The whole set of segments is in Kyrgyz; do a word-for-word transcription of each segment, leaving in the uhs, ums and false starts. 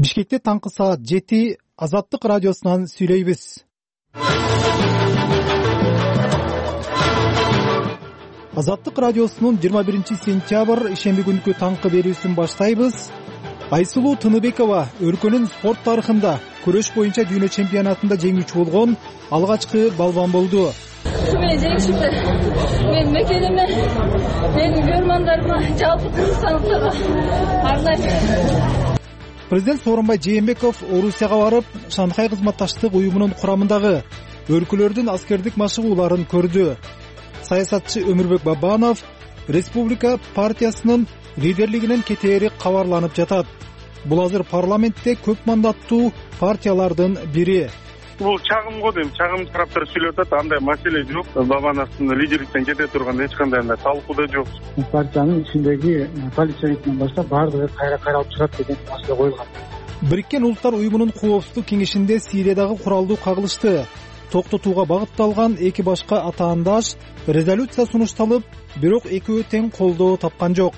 Бишкекте таңкы саат жети Азаттык радиосунан сүйлөйбүз. Азаттык радиосунун жыйырма биринчи сентябрь ишемби күнкү таңкы берүүсүн баштайбыз. Айсулуу Тыныбекова өлкөнүн спорт тарыхында күрөш боюнча дүйнө чемпионатында жеңүүчү болгон алгачкы балбан болду. Мен жеңишимди мен мекениме, менин көрмандарыма, жалпы кыргызстандыктарга арнайм. Президент Сооронбай Жээнбеков Орусияга барып, Шанхай кызматташтык уюмунун курамындагы өлкөлөрдүн аскердик машыгууларын көрдү. Саясатчы Өмүрбек Бабанов Республика партиясынын лидерлигинен кетери кабарланып жатат. Бул азыр парламентте көп мандаттуу партиялардын бири. Бул чагым го дейм, чагым тараптар сүйлөп атат, андай маселе жок. Бабановдун лидерликтен кете турган эч кандай андай талкуу да жок. Партиянын ичиндеги полицейден баштап баардыгы кайра кайралып турат деген маселе коюлган. Бириккен Улуттар уюмунун коопсуздук кеңешинде Сириядагы куралдуу кагылышты токтотууга багытталган эки башка атаандаш резолюция сунушталып, бирок экөө тең колдоо тапкан жок.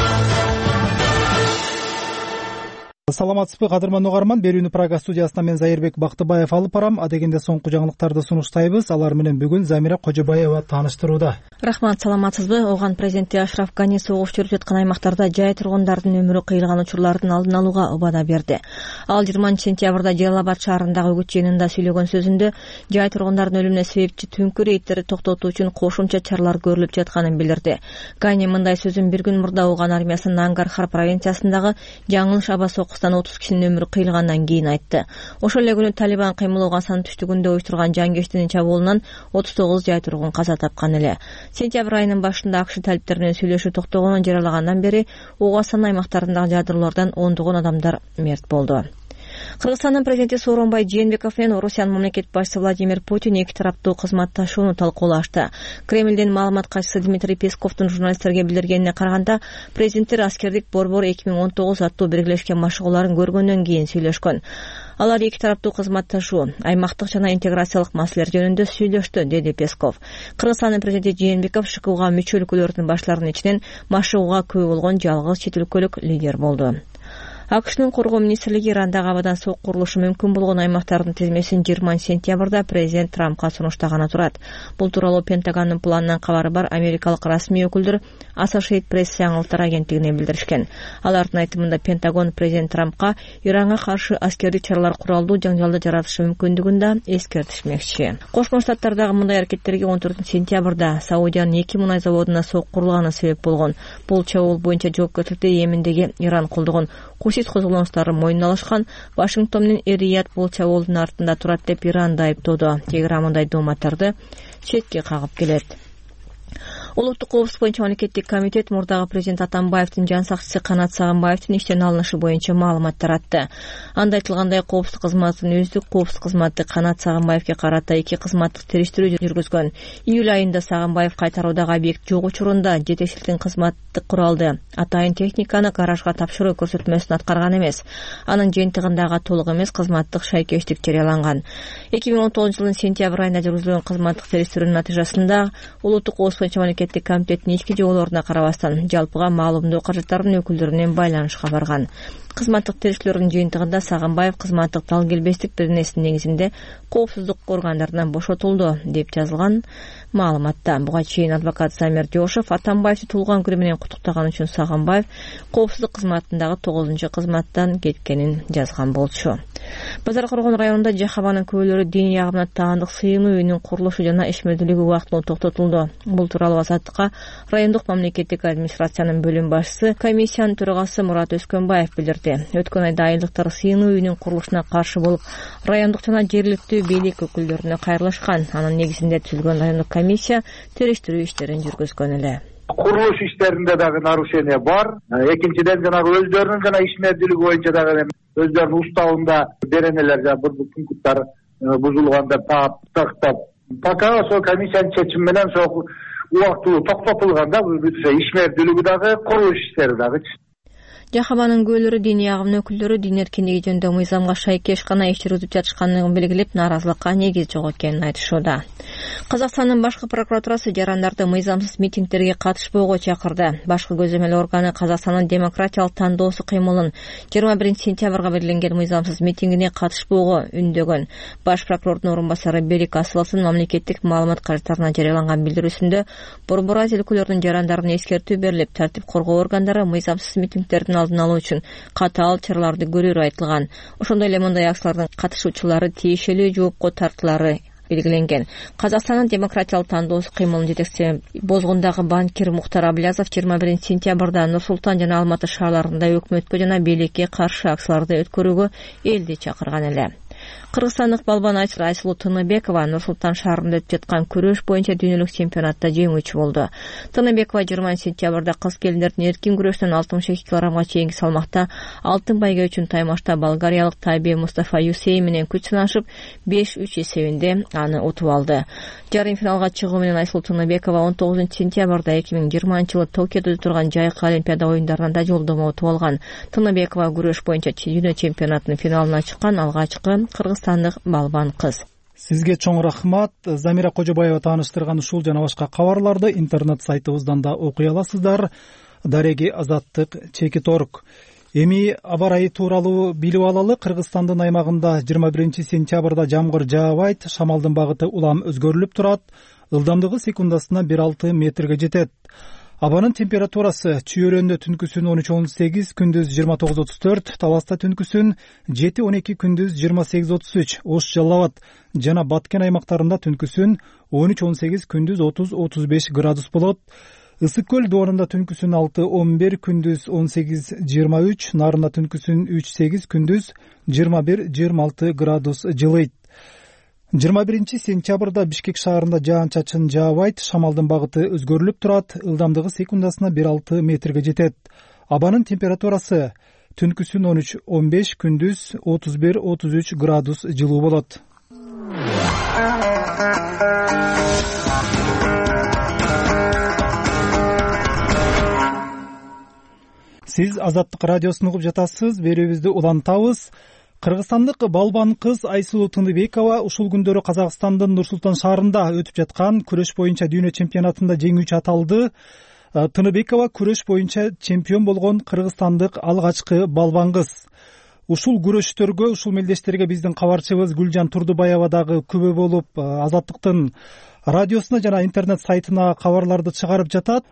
Саламатсызбы кадырман угарман, берүүнү Прага студиясынан мен Зайырбек Бактыбаев алып барам. Адегенде соңку жаңылыктарды сунуштайбыз. Алар менен бүгүн Замира Кожобаева тааныштырууда. Рахмат, саламатсызбы? Оган президенти Ашраф Гани согуш жүрүп жаткан аймактарда жай тургундардын өмүрү кыйылган учурлардын алдын алууга убада берди. Ал жыйырманчы сентябрда Жалалабад шаарындагы үгүт жыйынында сүйлөгөн сөзүндө жай тургундардын өлүмүнө себепчи түнкү рейдтерди токтотуу үчүн кошумча чаралар көрүлүп жатканын билдирди. Гани мындай сөзүн бир күн мурда Оган армиясынын Нангархар провинциясындагы Жаңыл Шаба сокустан отуз кишинин өмүрү кыйылгандан кийин айтты. Ошол эле күнү Талибан кыймыл Огасан түштүгүндө уюштурган жангечтинин чабуулунан отуз тогуз жай тургун каза тапкан эле. Сентябрь айынын башында АКШ талиптери менен сүйлөшүү токтогонун жарыялагандан бери Огасан аймактарындагы жадырлоордон ондогон адамдар мерт болду. Кыргызстандын президенти Сооронбай Жээнбеков менен Орусиянын мамлекет башчысы Владимир Путин эки тараптуу кызматташууну талкуулашты. Кремлдин маалымат катчысы Дмитрий Песковдун журналисттерге билдиргенине караганда, президенттер аскердик борбор эки миң он тогуз аттуу биргелешкен машыгууларын көргөндөн кийин сүйлөшкөн. Алар эки тараптуу кызматташуу, аймактык жана интеграциялык маселелер жөнүндө сүйлөштү, деди Песков. Кыргызстандын президенти Жээнбеков ШКУга мүчө өлкөлөрдүн башларынын ичинен машыгууга күбө болгон жалгыз чет өлкөлүк лидер болду. АКШнын коргоо министрлиги Ирандагы абадан сок курулушу мүмкүн болгон аймактардын тизмесин жыйырманчы сентябрда президент Трампка сунуштаганы турат. Бул тууралуу Пентагондун планынан кабары бар америкалык расмий өкүлдөр Associated Press жаңылыктар агенттигине билдиришкен. Алардын айтымында Пентагон президент Трампка Иранга каршы аскердик чаралар куралдуу жаңжалды жаратышы мүмкүндүгүн да эскертишмекчи. Кошмо Штаттардагы мындай аракеттерге он төртүнчү сентябрда Саудиянын эки мунай заводуна сок курулганы себеп болгон. Бул чабуул боюнча жоопкерчиликти Йемендеги Иран колдогон Хусит козголоңуштары мойнуна алышкан. Вашингтон менен Эр-Рияд бул чабуулдун артында турат деп Иранды айыптоодо. Тегеран мындай дооматтарды четке кагып келет. Улуттук коопсуздук боюнча мамлекеттик комитет мурдагы президент Атамбаевдин жан сакчысы Канат Сагынбаевдин иштен алынышы боюнча маалымат таратты. Анда айтылгандай, коопсуздук кызматынын өздүк коопсуздук кызматы Канат Сагынбаевге карата эки кызматтык териштирүү жүргүзгөн. Июль айында Сагынбаев кайтаруудагы объект жок учурунда жетекчиликтин кызматтык куралды атайын техниканы гаражга тапшыруу көрсөтмөсүн аткарган эмес. Анын жыйынтыгындагы толук эмес кызматтык шайкештик жарыяланган. эки миң он тогузунчу жылдын сентябрь айында жүргүзүлгөн кызматтык териштирүүнүн натыйжасында улуттук коопсуздук боюнча мамлекеттик комитеттин ички жоболоруна карабастан жалпыга маалымдоо каражаттарынын өкүлдөрүнөн байланышка барган. Кызматтык териштирүүнүн жыйынтыгында Сагынбаев кызматтык талгелбестик беренесинин негизинде коопсуздук органдарынан бошотулду деп жазылган маалыматта. Буга чейин адвокат Замир Жошев Атамбаевди туулган күнү менен куттуктаган үчүн Сагынбаев коопсуздук кызматындагы тогузунчу кызматтан кеткенин жазган болчу. Базар Коргон районунда Жахабанын күбөлөрү диний агымына таандык сыйынуу үйүнүн курулушу жана ишмердүүлүгү убактылуу токтотулду. Бул тууралуу Азаттыкка райондук мамлекеттик администрациянын бөлүм башчысы, комиссиянын төрагасы Мурат Өскөнбаев билдирди. Өткөн айда айылдыктар сыйынуу үйүнүн курулушуна каршы болуп, райондук жана жергиликтүү бийлик өкүлдөрүнө кайрылышкан. Анын негизинде түзүлгөн райондук комиссия териштирүү иштерин жүргүзгөн эле. Курулуш иштеринде дагы нарушение бар. Экинчиден жанагы өздөрүнүн жана ишмердүүлүгү боюнча дагы өздөрүнүн уставында беренелер жана пункттар бузулган деп тактап. Пока ошол комиссиянын чечими менен ошол убактылуу токтотулганда ишмердүүлүгү дагы, курулуш иштери дагы. Жахабанын көөлөрү диний агым өкүлдөрү дин эркиндиги жөнүндө мыйзамга шайкеш гана иш жүргүзүп жатышканын белгилеп, нааразылыкка негиз жок экенин айтышууда. Казакстандын башкы прокуратурасы жарандарды мыйзамсыз митингдерге катышпоого чакырды. Башкы көзөмөл органы Казакстандын демократиялык тандоосу кыймылын жыйырма биринчи сентябрга белгиленген мыйзамсыз митингине катышпоого үндөгөн. Баш прокурордун орун басары Берик Асыловдун мамлекеттик маалымат каражаттарына жарыяланган билдирүүсүндө Борбор Азия өлкөлөрүнүн жарандарына эскертүү берилип, тартип коргоо органдары мыйзамсыз митингдердин алдын алуу үчүн катаал чараларды көрүүрү айтылган. Ошондой эле мындай акциялардын катышуучулары тиешелүү жоопко тартылары белгиленген. Казакстандын демократиялык тандоосу кыймылынын жетекчиси Бозгундагы банкир Мухтар Аблязов жыйырма биринчи сентябрда Нур Султан жана Алматы шаарларында өкмөткө жана бийликке каршы акцияларды өткөрүүгө элди чакырган эле. Кыргызстандык балбан Айсулуу Тыныбекова Нур Султан шаарында өтүп жаткан күрөш боюнча дүйнөлүк чемпионатта жеңүүчү болду. Тыныбекова жыйырманчы сентябрда кыз келиндердин эркин күрөштөн алтымыш эки килограммга чейинки салмакта алтын байга үчүн таймашта болгариялык Тайби Мустафа Юсей менен күч сынашып беш үч эсебинде аны утуп алды. Жарым финалга чыгуу менен Айсулуу Тыныбекова он тогузунчу сентябрда эки миң жыйырманчы жылы Токиодо өтүп турган Жайкы Олимпиада оюндарында да жолдомо утуп алган. Тыныбекова күрөш боюнча дүйнө чемпионатынын финалына чыккан алгачкы кыргызстандык балбан кыз. Сизге чоң рахмат. Замира Кожобаева тааныштырган ушул жана башка кабарларды интернет сайтыбыздан да окуй аласыздар. Дареги Азаттык Чекит орг. Эми аба ырайы тууралуу билип алалы. Кыргызстандын аймагында жыйырма биринчи сентябрда жамгыр жаабайт, шамалдын багыты улам өзгөрүлүп турат, ылдамдыгы секундасына бир алты метрге жетет. Абанын температурасы Чүйөрөндө түнкүсүн он үч он сегиз, күндүз жыйырма тогуз отуз төрт, Таласта түнкүсүн жети он эки, күндүз жыйырма сегиз отуз үч, Ош Жалал Абад жана Баткен аймактарында түнкүсүн он үч он сегиз, күндүз отуз отуз беш градус болот. Ысык көл доорунда түнкүсүн алты он бир, күндүз он сегиз жыйырма үч, Нарында түнкүсүн үч сегиз, күндүз жыйырма бир жыйырма алты градус жылыйт. жыйырма биринчи сентябрда Бишкек шаарында жаан-чачын жаабайт, шамалдын багыты өзгөрүлүп турат, ылдамдыгы секундасына бир алты метрге жетет. Абанын температурасы түнкүсүн он үч он беш, күндүз отуз бир отуз үч градус жылуу болот. Сиз Азаттык радиосун угуп жатасыз, берүүбүздү улантабыз. Кыргызстандык балбан кыз Айсулуу Тыныбекова ушул күндөрү Казакстандын Нур Султан шаарында өтүп жаткан күрөш боюнча дүйнө чемпионатында жеңүүчү аталды. Тыныбекова күрөш боюнча чемпион болгон кыргызстандык алгачкы балбан кыз. Ушул күрөштөргө, ушул мелдештерге биздин кабарчыбыз Гүлжан Турдубаева дагы күбө болуп, Азаттыктын радиосуна жана интернет сайтына кабарларды чыгарып жатат.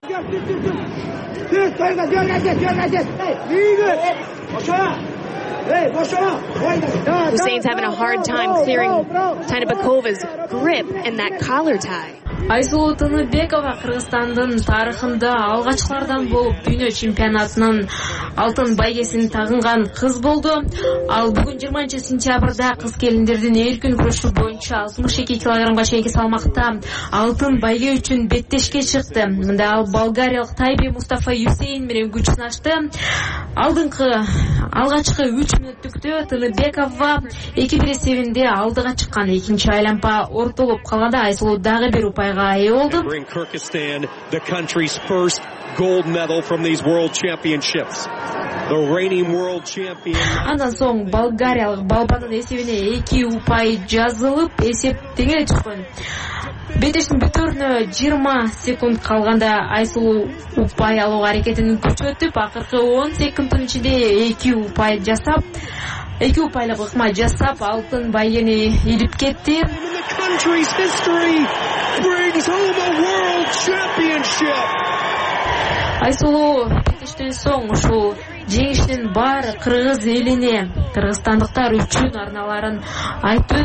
Hussein's having a hard time clearing Tynibekovan's grip in that collar tie. Айсулуу Тыныбекова Кыргызстандын тарыхында алгачкылардан болуп дүйнө чемпионатынын алтын байгесин тагынган кыз болду. Ал бүгүн жыйырманчы сентябрда кыз келиндердин эркин күрөшү боюнча алтымыш эки килограммга чейинки салмакта алтын байге үчүн беттешке чыкты. Мында ал болгариялык Тайби Мустафа Юсейн менен күч сынашты. Алдыңкы алгачкы үч мүнөттүктө Тыныбекова эки бир эсебинде алдыга чыккан. Экинчи айланпа ортолуп калганда Айсулуу дагы бир упайга ээ болду. Bring Kyrgyzstan the country's first gold medal from these world championships. The reigning world champion. Андан соң болгариялык балбанын эсебине эки упай жазылып, эсеп теңеле чыккан. Бетештин бүтөрүнө жыйырма секунд калганда Айсулуу упай алууга аракетин күчөтүп, акыркы он секундтун ичинде эки упай жасап, эки упайлык ыкма жасап, алтын байгени илип кетти. Country's history brings home a world championship. Айсулуу бетештен соң ушул жеңиштин баары кыргыз элине, кыргызстандыктар үчүн арналарын айтып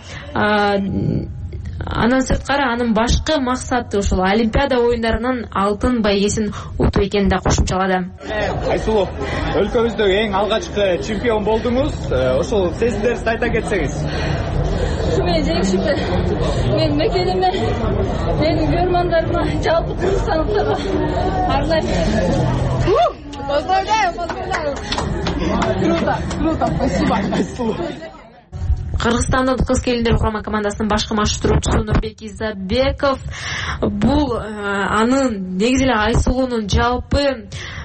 өттү. Анан сырткары анын башкы максаты ушул Олимпиада оюндарынын алтын байгесин утуу экенин да кошумчалады. Айсулуу, өлкөбүздөгү эң алгачкы чемпион болдуңуз. Ошол сезимдерди айта кетсеңиз. Мен жеңишимде мен мекениме, менин көрмандарыма, жалпы кыргызстандыктарга арнайм. Поздравляю, поздравляю. Круто, круто, спасибо. Айсулуу. Кыргызстандын кыз келиндер курама командасынын башкы машыктыруучусу Нурбек Изабеков бул анын негизи эле Айсулуунун жалпы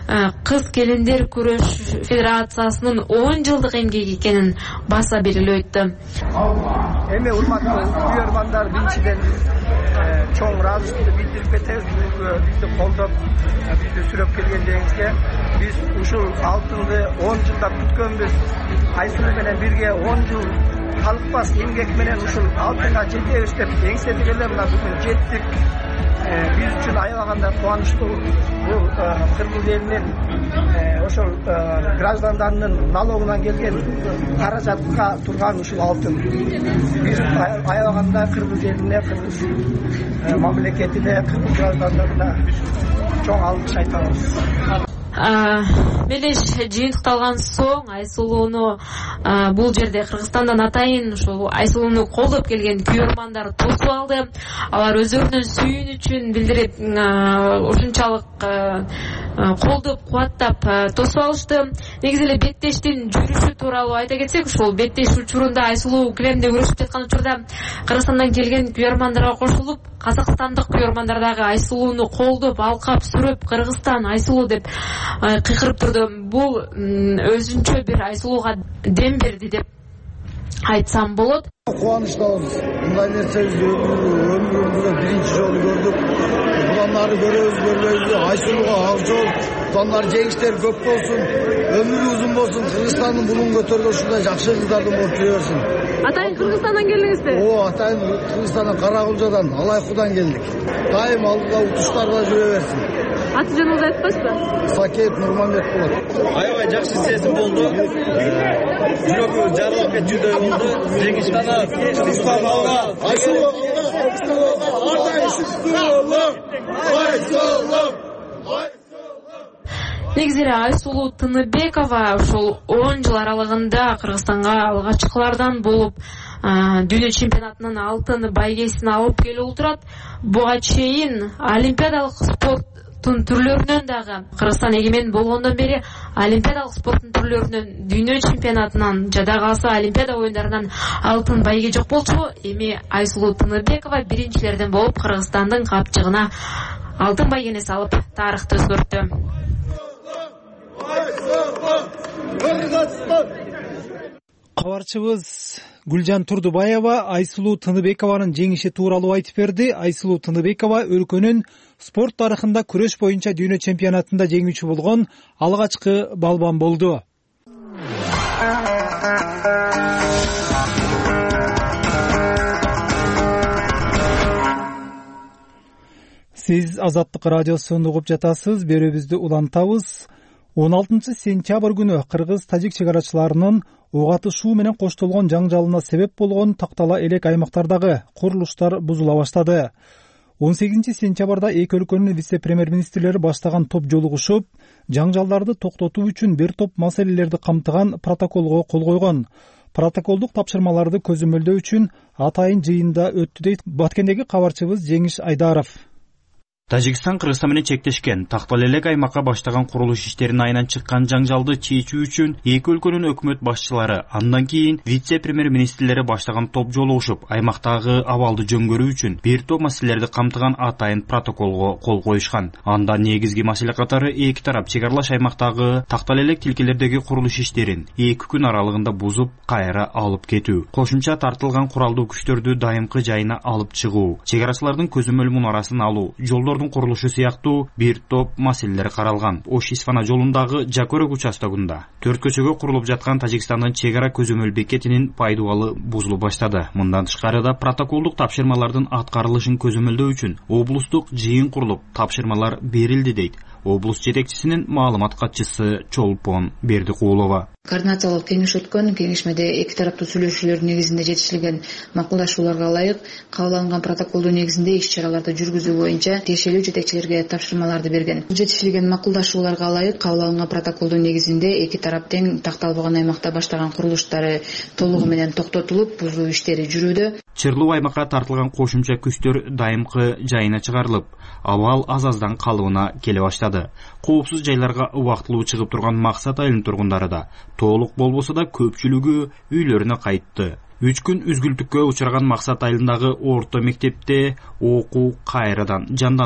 кыз келиндер күрөш федерациясынын он жылдык эмгеги экенин баса белгилеп өттү. Эми урматтуу күйөрмандар, биринчиден чоң ыраазычылыкты билдирип кетебиз. Бизди колдоп, бизди сүрөп келгендериңизге. Биз ушул алтынды он жылдап күткөнбүз. Айсулуу менен бирге он жыл калыкпас эмгек менен ушул алтынга жетебиз деп эңседик эле, мына бүгүн жеттик. Биз үчүн аябаганда кубанычтуу. Бул кыргыз элинин ошол граждандарынын налогунан келген каражатка турган ушул алтын. Биз аябаганда кыргыз элине, кыргыз мамлекетине, кыргыз граждандарына чоң алкыш айтабыз. Мелеш жыйынтыкталган соң Айсулууну бул жерде Кыргызстандан атайын ушул Айсулууну колдоп келген күйөрмандар тосуп алды. Алар өздөрүнүн сүйүнүчүн билдирип, ушунчалык колдоп, кубаттап тосуп алышты. Негизи эле беттештин жүрүшү тууралуу айта кетсек, ушул беттеш учурунда Айсулуу килемде күрөшүп жаткан учурда Кыргызстандан келген күйөрмандарга кошулуп, казакстандык күйөрмандар дагы Айсулууну колдоп, алкап, сүрөп, Кыргызстан Айсулуу деп кыйкырып турду. Бул өзүнчө бир Айсулууга дем берди деп айтсам болот. Кубанычтабыз. Мындай нерсебизди өмүрүбүздө биринчи жолу көрдүк. Будан ары көрөбүз, көрбөйбүз. Айсулууга ак жол, будан ары жеңиштер көп болсун, өмүрү узун болсун. Кыргызстандын булун көтөргөн ушундай жакшы кыздардын болуп жүрө берсин. Атайын Кыргызстандан келдиңизби? О, атайын Кыргызстандан, Каракулжадан, Алайкудан келдик. Дайым алдыда утуштарда жүрө берсин. Аты жөнүңүздү айтпайсызбы? Сакеев Нурманбет болот. Аябай жакшы сезим болду. Жүрөгүм жарылып кетүүдөй болду. Жеңиш менен Кыргызстан алга, Айсулуу алга, Айсулуу, Айсулуу. Негизи Айсулуу Тыныбекова ушул он жыл аралыгында Кыргызстанга алгачкылардан болуп дүйнө чемпионатынын алтын байгесин алып келип турат. Буга чейин олимпиадалык спорттун түрлөрүнөн дагы Кыргызстан эгемен болгондон бери олимпиадалык спорттун түрлөрүнөн дүйнө чемпионатынан жада калса олимпиада оюндарынан алтын байге жок болчу. Эми Айсулуу Тыныбекова биринчилерден болуп Кыргызстандын капчыгына алтын байгени салып тарыхты өзгөрттү. Кабарчыбыз Гүлжан Турдубаева Айсулуу Тыныбекованын жеңиши тууралуу айтып берди. Айсулуу Тыныбекова өлкөнүн спорт тарыхында күрөш боюнча дүйнө чемпионатында жеңүүчү болгон алгачкы балбан болду. Сиз Азаттык радиосун угуп жатасыз. Берүүбүздү улантабыз. он алтынчы сентябрь күнү кыргыз-тажик чек арачыларынын ок атышуу менен коштолгон жаңжалына себеп болгон тактала элек аймактардагы курулуштар бузула баштады. он сегизинчи сентябрда эки өлкөнүн вице-премьер-министрлери баштаган топ жолугушуп, жаңжалдарды токтотуу үчүн бир топ маселелерди камтыган протоколго кол койгон. Протоколдук тапшырмаларды көзөмөлдөө үчүн атайын жыйында өттү дейт Баткендеги кабарчыбыз Жеңиш Айдаров. Тажикстан Кыргызстан менен чектешкен тактал элек аймакка баштаган курулуш иштеринин айынан чыккан жаңжалды чечүү үчүн эки өлкөнүн өкмөт башчылары, андан кийин вице-премьер-министрлери баштаган топ жолугушуп, аймактагы абалды жөнгөрүү үчүн бир топ маселелерди камтыган атайын протоколго кол коюшкан. Анда негизги маселе катары эки тарап чек аралаш аймактагы тактал элек тилкелердеги курулуш иштерин эки күн аралыгында бузуп, кайра алып кетүү, кошумча тартылган куралдуу күчтөрдү дайымкы жайына алып чыгуу, чек арачылардын көзөмөл мунарасын алуу, жолдор курулушу сыяктуу бир топ маселелер каралган. Ош-Исфана жолундагы Жакөрөк участогунда төрт көчөгө курулуп жаткан Тажикстандын чек ара көзөмөл бекетинин пайдубалы бузулуп баштады. Мындан тышкары да протоколдук тапшырмалардын аткарылышын көзөмөлдөө үчүн облустук жыйын курулуп, тапшырмалар берилди дейт облус жетекчисинин маалымат катчысы Чолпон Бердикулова. Координациялык кеңеш өткөн кеңешмеде эки тараптуу сүйлөшүүлөр негизинде жетишилген макулдашууларга ылайык кабыл алынган протоколдун негизинде иш-чараларды жүргүзүү боюнча тиешелүү жетекчилерге тапшырмаларды берген. Жетишилген макулдашууларга ылайык кабыл алынган протоколдун негизинде эки тарап тең такталбаган аймакта баштаган курулуштары толугу менен токтотулуп, бузуу иштери жүрүүдө. Чырлуу аймакка тартылган кошумча күчтөр дайымкы жайына чыгарылып, абал аз-аздан калыбына келе баштады. Коопсуз жайларга убактылуу чыгып турган Максат айылынын тургундары да толук болбосо да көпчүлүгү үйлөрүнө кайтты. Үч күн үзгүлтүккө учураган Максат айылындагы орто мектепте окуу кайрадан жанданып,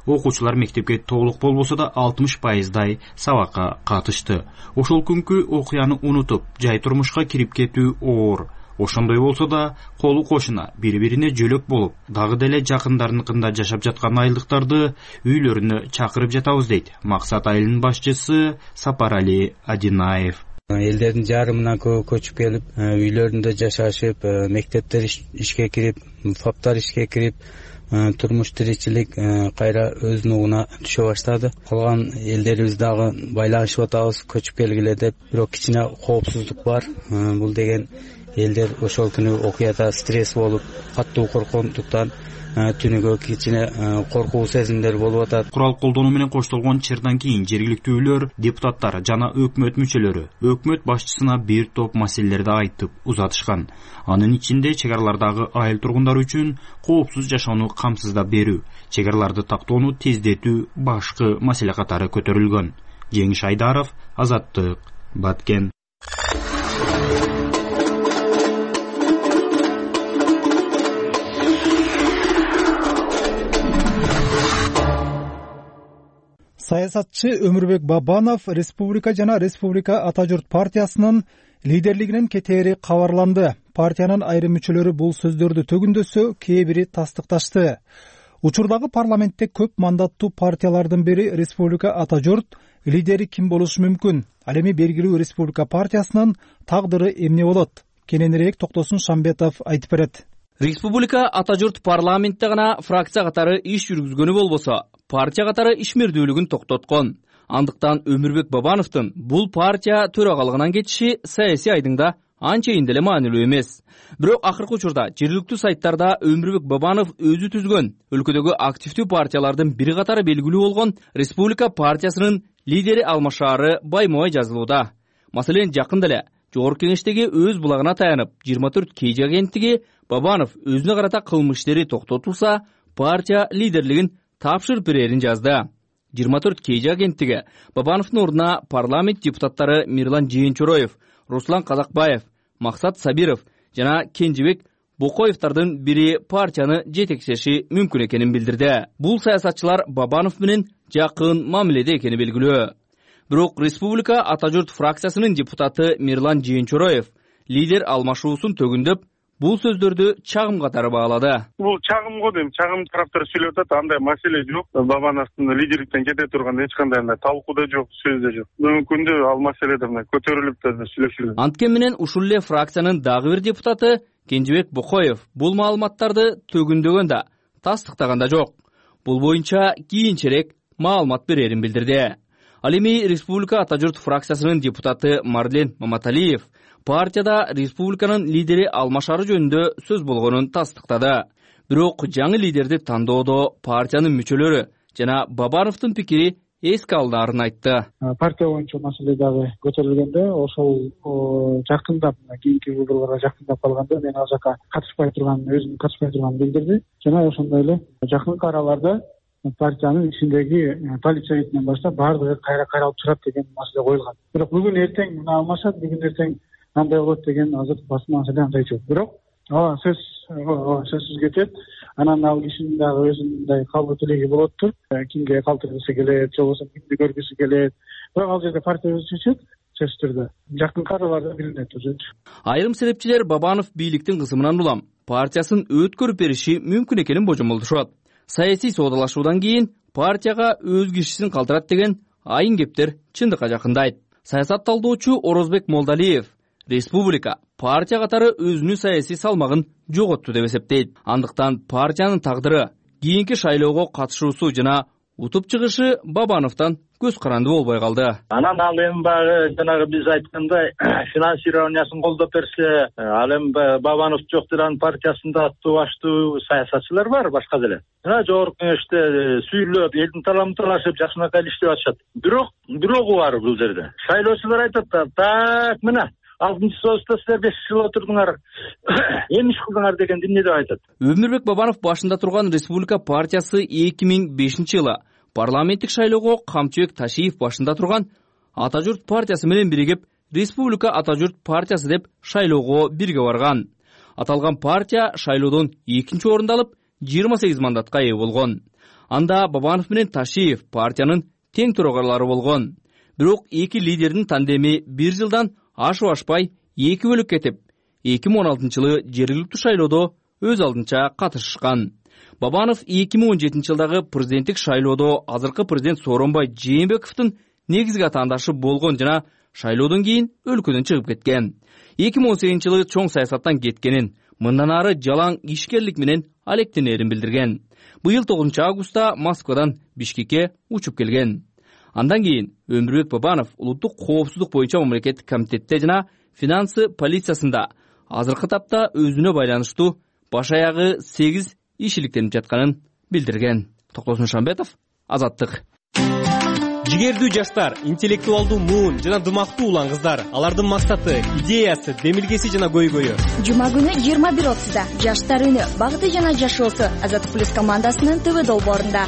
окуучулар мектепке толук болбосо да алтымыш пайыздай сабакка катышты. Ошол күнкү окуяны унутуп, жай турмушка кирип кетүү оор. Ошондой болсо да колу кошуна бири-бирине жөлөк болуп, дагы деле жакындарыныкында жашап жаткан айылдыктарды үйлөрүнө чакырып жатабыз дейт Максат айылынын башчысы Сапарали Адинаев. Элдердин жарымынан көбү көчүп келип, үйлөрүндө жашашып, мектептер ишке кирип, фаптар ишке кирип, турмуш тиричилик кайра өзүнүн угуна түшө баштады. Калган элдерибиз дагы байланышып атабыз, көчүп келгиле деп, бирок кичине коопсуздук бар. Бул деген элдер ошол күнү окуяда стресс болуп, каттуу корккондуктан түнүгө кичине коркуу сезимдер болуп атат. Курал колдонуу менен коштолгон чырдан кийин жергиликтүүлөр, депутаттар жана өкмөт мүчөлөрү өкмөт башчысына бир топ маселелерди айтып узатышкан. Анын ичинде чек аралардагы айыл тургундары үчүн коопсуз жашоону камсыздап берүү, чек араларды тактоону тездетүү башкы маселе катары көтөрүлгөн. Жеңиш Айдаров, Азаттык, Баткен. Саясатчы Өмүрбек Бабанов Республика жана Республика Ата журт партиясынын лидерлигинен кетери кабарланды. Партиянын айрым мүчөлөрү бул сөздөрдү төгүндөсө, кээ бири тастыкташты. Учурдагы парламентте көп мандаттуу партиялардын бири Республика Ата журт, лидери ким болушу мүмкүн? Ал эми белгилүү Республика партиясынын тагдыры эмне болот? Кененирээк Токтосун Шамбетов айтып берет. Республика Ата журт парламентте гана фракция катары иш жүргүзгөнү болбосо, партия катары ишмердүүлүгүн токтоткон. Андыктан Өмүрбек Бабановдун бул партия төрагалыгынан кетиши саясий айдыңда анчейин деле маанилүү эмес. Бирок акыркы учурда жергиликтүү сайттарда Өмүрбек Бабанов өзү түзгөн өлкөдөгү активдүү партиялардын бири катары белгилүү болгон Республика партиясынын лидери алмашаары байма-бай жазылууда. Маселен, жакын деле Жогорку Кеңештеги өз булагына таянып, жыйырма төрт кей жи агенттиги Бабанов өзүнө карата кылмыш иштери токтотулса, партия лидерлигин тапшырып берерин жазды. жыйырма төрт кей жи агенттиги Бабановдун ордуна парламент депутаттары Мирлан Жээнчороев, Руслан Казакбаев, Максат Сабиров жана Кенжебек Бокоевдардын бири партияны жетекчеши мүмкүн экенин билдирди. Бул саясатчылар Бабанов менен жакын мамиледе экени белгилүү. Бирок Республика Ата журт фракциясынын депутаты Мирлан Жээнчороев лидер алмашуусун төгүндөп, бул сөздөрдү чагым катары баалады. Бул чагым го дейм, чагым тараптар сүйлөп атат, андай маселе жок. Бабановдун лидерликтен кете турган эч кандай талкуу да жок, сөз да жок. Бүгүнкү күндө ал маселеде мына көтөрүлүп да сүйлөшүлөт. Анткени менен ушул эле фракциянын дагы бир депутаты Кенжебек Бокоев бул маалыматтарды төгүндөгөн да, тастыктаган да жок. Бул боюнча кийинчерээк маалымат берерин билдирди. Ал эми Республика Ата журт фракциясынын депутаты Марлен Маматалиев партияда республиканын лидери алмашары жөнүндө сөз болгонун тастыктады. Бирок жаңы лидерди тандоодо партиянын мүчөлөрү жана Бабановдун пикири эске алынаарын айтты. Партия боюнча маселе дагы көтөрүлгөндө, ошол жакындап, кийинки выборлорго жакындап калганда мен ал жака катышпай турганын, өзүм катышпай турганын билдирди. Жана ошондой эле жакынкы араларда партиянын ичиндеги полиция ретинен баштап баардыгы кайра каралып турат деген маселе коюлган. Бирок бүгүн эртең мына алмашат, бүгүн эртең андай болот деген азыр басма маселе андай жок. Бирок ооба сөз сөзсүз кетет. Анан ал кишинин дагы өзүнүн калбы тилеги болоттур. Кимге калтыргысы келет, же болбосо кимди көргүсү келет. Бирок ал жерде партия өзү чечет, сөзсүз түрдө. Жакынкы араларда билинет өзү. Айрым серепчилер Бабанов бийликтин кысымынан улам партиясын өткөрүп бериши мүмкүн экенин божомолдошот. Саясий соодалашуудан кийин партияга өз кишисин калтырат деген айын кептер чындыкка жакындайт. Саясат талдоочу Орозбек Молдалиев республика партия катары өзүнүн саясий салмагын жоготту деп эсептейт. Андыктан партиянын тагдыры, кийинки шайлоого катышуусу жана утуп чыгышы Бабановдон көз каранды болбой калды. Анан ал эми баягы жанагы биз айткандай финансированиясын колдоп берсе, ал эми Бабанов жоктурган партиясында аттуу баштуу саясатчылар бар, башка деле. Жана Жогорку Кеңеште сүйлөп, элдин таламын талашып, жакшынакай иштеп атышат. Бирок, бирогу бар бул жерде. Шайлоочулар айтат да, так мына алтынчы союзда силер беш жыл отурдуңар, эми иш кылдыңар деген эмне деп айтат. Өмүрбек Бабанов башында турган Республика партиясы эки миң бешинчи жылы парламенттик шайлоого Камчыбек Ташиев башында турган Ата журт партиясы менен биригип Республика Ата журт партиясы деп шайлоого бирге барган. Аталган партия шайлоодон экинчи орунду алып, жыйырма сегиз мандатка ээ болгон. Анда Бабанов менен Ташиев партиянын тең төрагарлары болгон. Бирок эки лидердин тандеми бир жылдан ашып ашпай эки бөлүк кетип, эки миң он алтынчы жылы жергиликтүү шайлоодо өз алдынча катышышкан. Бабанов эки миң он жетинчи жылдагы президенттик шайлоодо азыркы президент Сооронбай Жээнбековдун негизги атаандашы болгон жана шайлоодон кийин өлкөдөн чыгып кеткен. эки миң он сегизинчи жылы чоң саясаттан кеткенин, мындан ары жалаң ишкерлик менен алектенерин билдирген. Быйыл тогузунчу августта Москвадан Бишкекке учуп келген. Андан кийин Өмүрбек Бабанов улуттук коопсуздук боюнча мамлекеттик комитетте жана финансы полициясында азыркы тапта өзүнө байланыштуу баш аягы сегиз иш иликтенип жатканын билдирген. Токтосун Шамбетов, Азаттык. Жигердүү жаштар, интеллектуалдуу муун жана дымактуу улан кыздар. Алардын максаты, идеясы, демилгеси жана көйгөйү. Жума күнү жыйырма бир отузда Жаштар үнү, багыты жана жашоосу Азаттык плюс командасынын ТВ долбоорунда.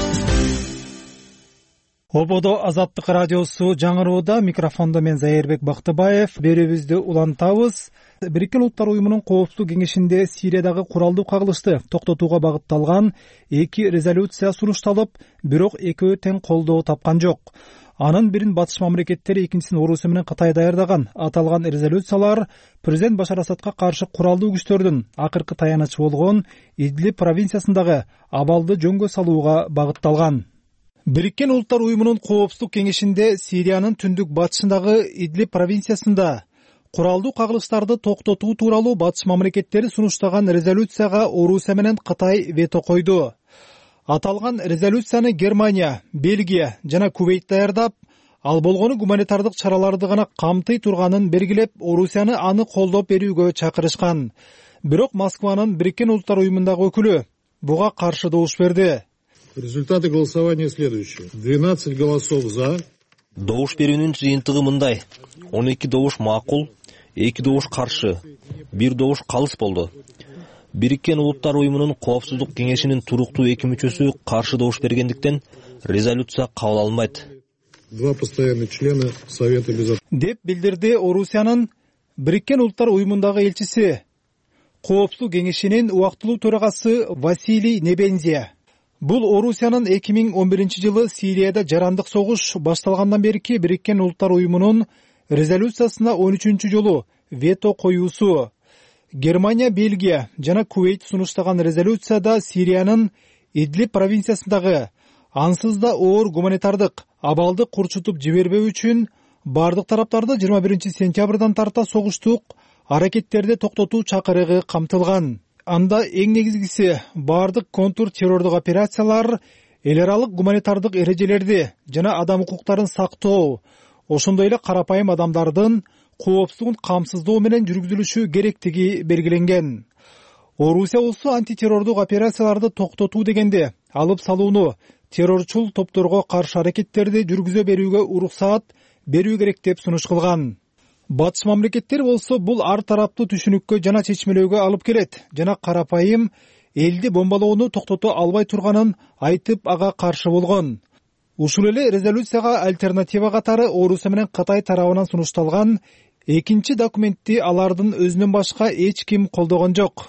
Ободо Азаттык радиосу жаңырууда, микрофондо мен Зайырбек Бактыбаев. Берүүбүздү улантабыз. Бириккен Улуттар уюмунун коопсуздук кеңешинде Сириядагы куралдуу кагылышты токтотууга багытталган эки резолюция сунушталып, бирок экөө тең колдоо тапкан жок. Анын бирин Батыш мамлекеттери, экинчисин Орусия менен Кытай даярдаган. Аталган резолюциялар президент Башар Асадка каршы куралдуу күчтөрдүн акыркы таянычы болгон Идлиб провинциясындагы абалды жөнгө салууга багытталган. Бириккен Улуттар уюмунун коопсуздук кеңешинде Сириянын түндүк батышындагы Идлиб провинциясында куралдуу кагылыштарды токтотуу тууралуу Батыш мамлекеттери сунуштаган резолюцияга Орусия менен Кытай вето койду. Аталган резолюцияны Германия, Бельгия жана Кувейт даярдап, ал болгону гуманитардык чараларды гана камтый турганын белгилеп, Орусияны аны колдоп берүүгө чакырышкан. Бирок Москванын Бириккен Улуттар уюмундагы өкүлү буга каршы добуш берди. Результаты голосования следующие. двенадцать голосов за. Добуш берүүнүн жыйынтыгы мындай. он эки добуш макул, эки добуш каршы, бир добуш калыс болду. Бириккен Улуттар уюмунун коопсуздук кеңешинин туруктуу эки мүчөсү каршы добуш бергендиктен резолюция кабыл алынбайт. Два постоянных члена Совета Безопасности. Деп билдирди Орусиянын Бириккен Улуттар уюмундагы элчиси, коопсуздук кеңешинин убактылуу төрагасы Василий Небензия. Бул Орусиянын эки миң он биринчи жылы Сирияда жарандык согуш башталгандан берки Бириккен Улуттар уюмунун резолюциясына он үчүнчү жолу вето коюусу. Германия, Бельгия жана Кувейт сунуштаган резолюцияда Сириянын Идлиб провинциясындагы ансыз да оор гуманитардык абалды курчутуп жибербөө үчүн бардык тараптарды жыйырма биринчи сентябрдан тарта согуштук аракеттерди токтотуу чакырыгы камтылган. Анда эң негизгиси бардык контур террордук операциялар, эл аралык гуманитардык эрежелерди жана адам укуктарын сактоо, ошондой эле карапайым адамдардын коопсуздугун камсыздоо менен жүргүзүлүшү керектиги белгиленген. Орусия болсо антитеррордук операцияларды токтотуу дегенде алып салууну, террорчул топторго каршы аракеттерди жүргүзө берүүгө уруксаат берүү керек деп сунуш кылган. Батыш мамлекеттери болсо бул ар тараптуу түшүнүккө жана чечмелөөгө алып келет жана карапайым элди бомбалоону токтото албай турганын айтып ага каршы болгон. Ушул эле резолюцияга альтернатива катары Орусия менен Кытай тарабынан сунушталган экинчи документти алардын өзүнөн башка эч ким колдогон жок.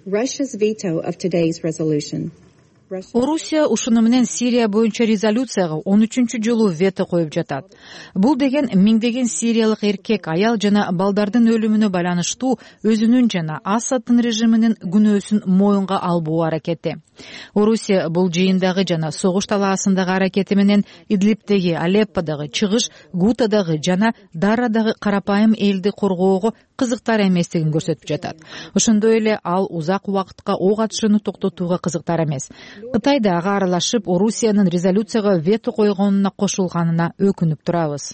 Орусия ушуну менен Сирия боюнча резолюцияга он үчүнчү жолу вето коюп жатат. Бул деген миңдеген сириялык эркек, аял жана балдардын өлүмүнө байланыштуу өзүнүн жана Асаддын режиминин күнөөсүн моюнга албоо аракети. Орусия бул жыйындагы жана согуш талаасындагы аракети менен Идлибдеги, Алепподагы, Чыгыш, Гутадагы жана Даррадагы карапайым элди коргоого кызыктар эместигин көрсөтүп жатат. Ошондой эле ал узак убакытка ок атышууну токтотууга кызыктар эмес. Кытай да ага аралашып, Орусиянын резолюцияга вето койгонуна кошулганына өкүнүп турабыз.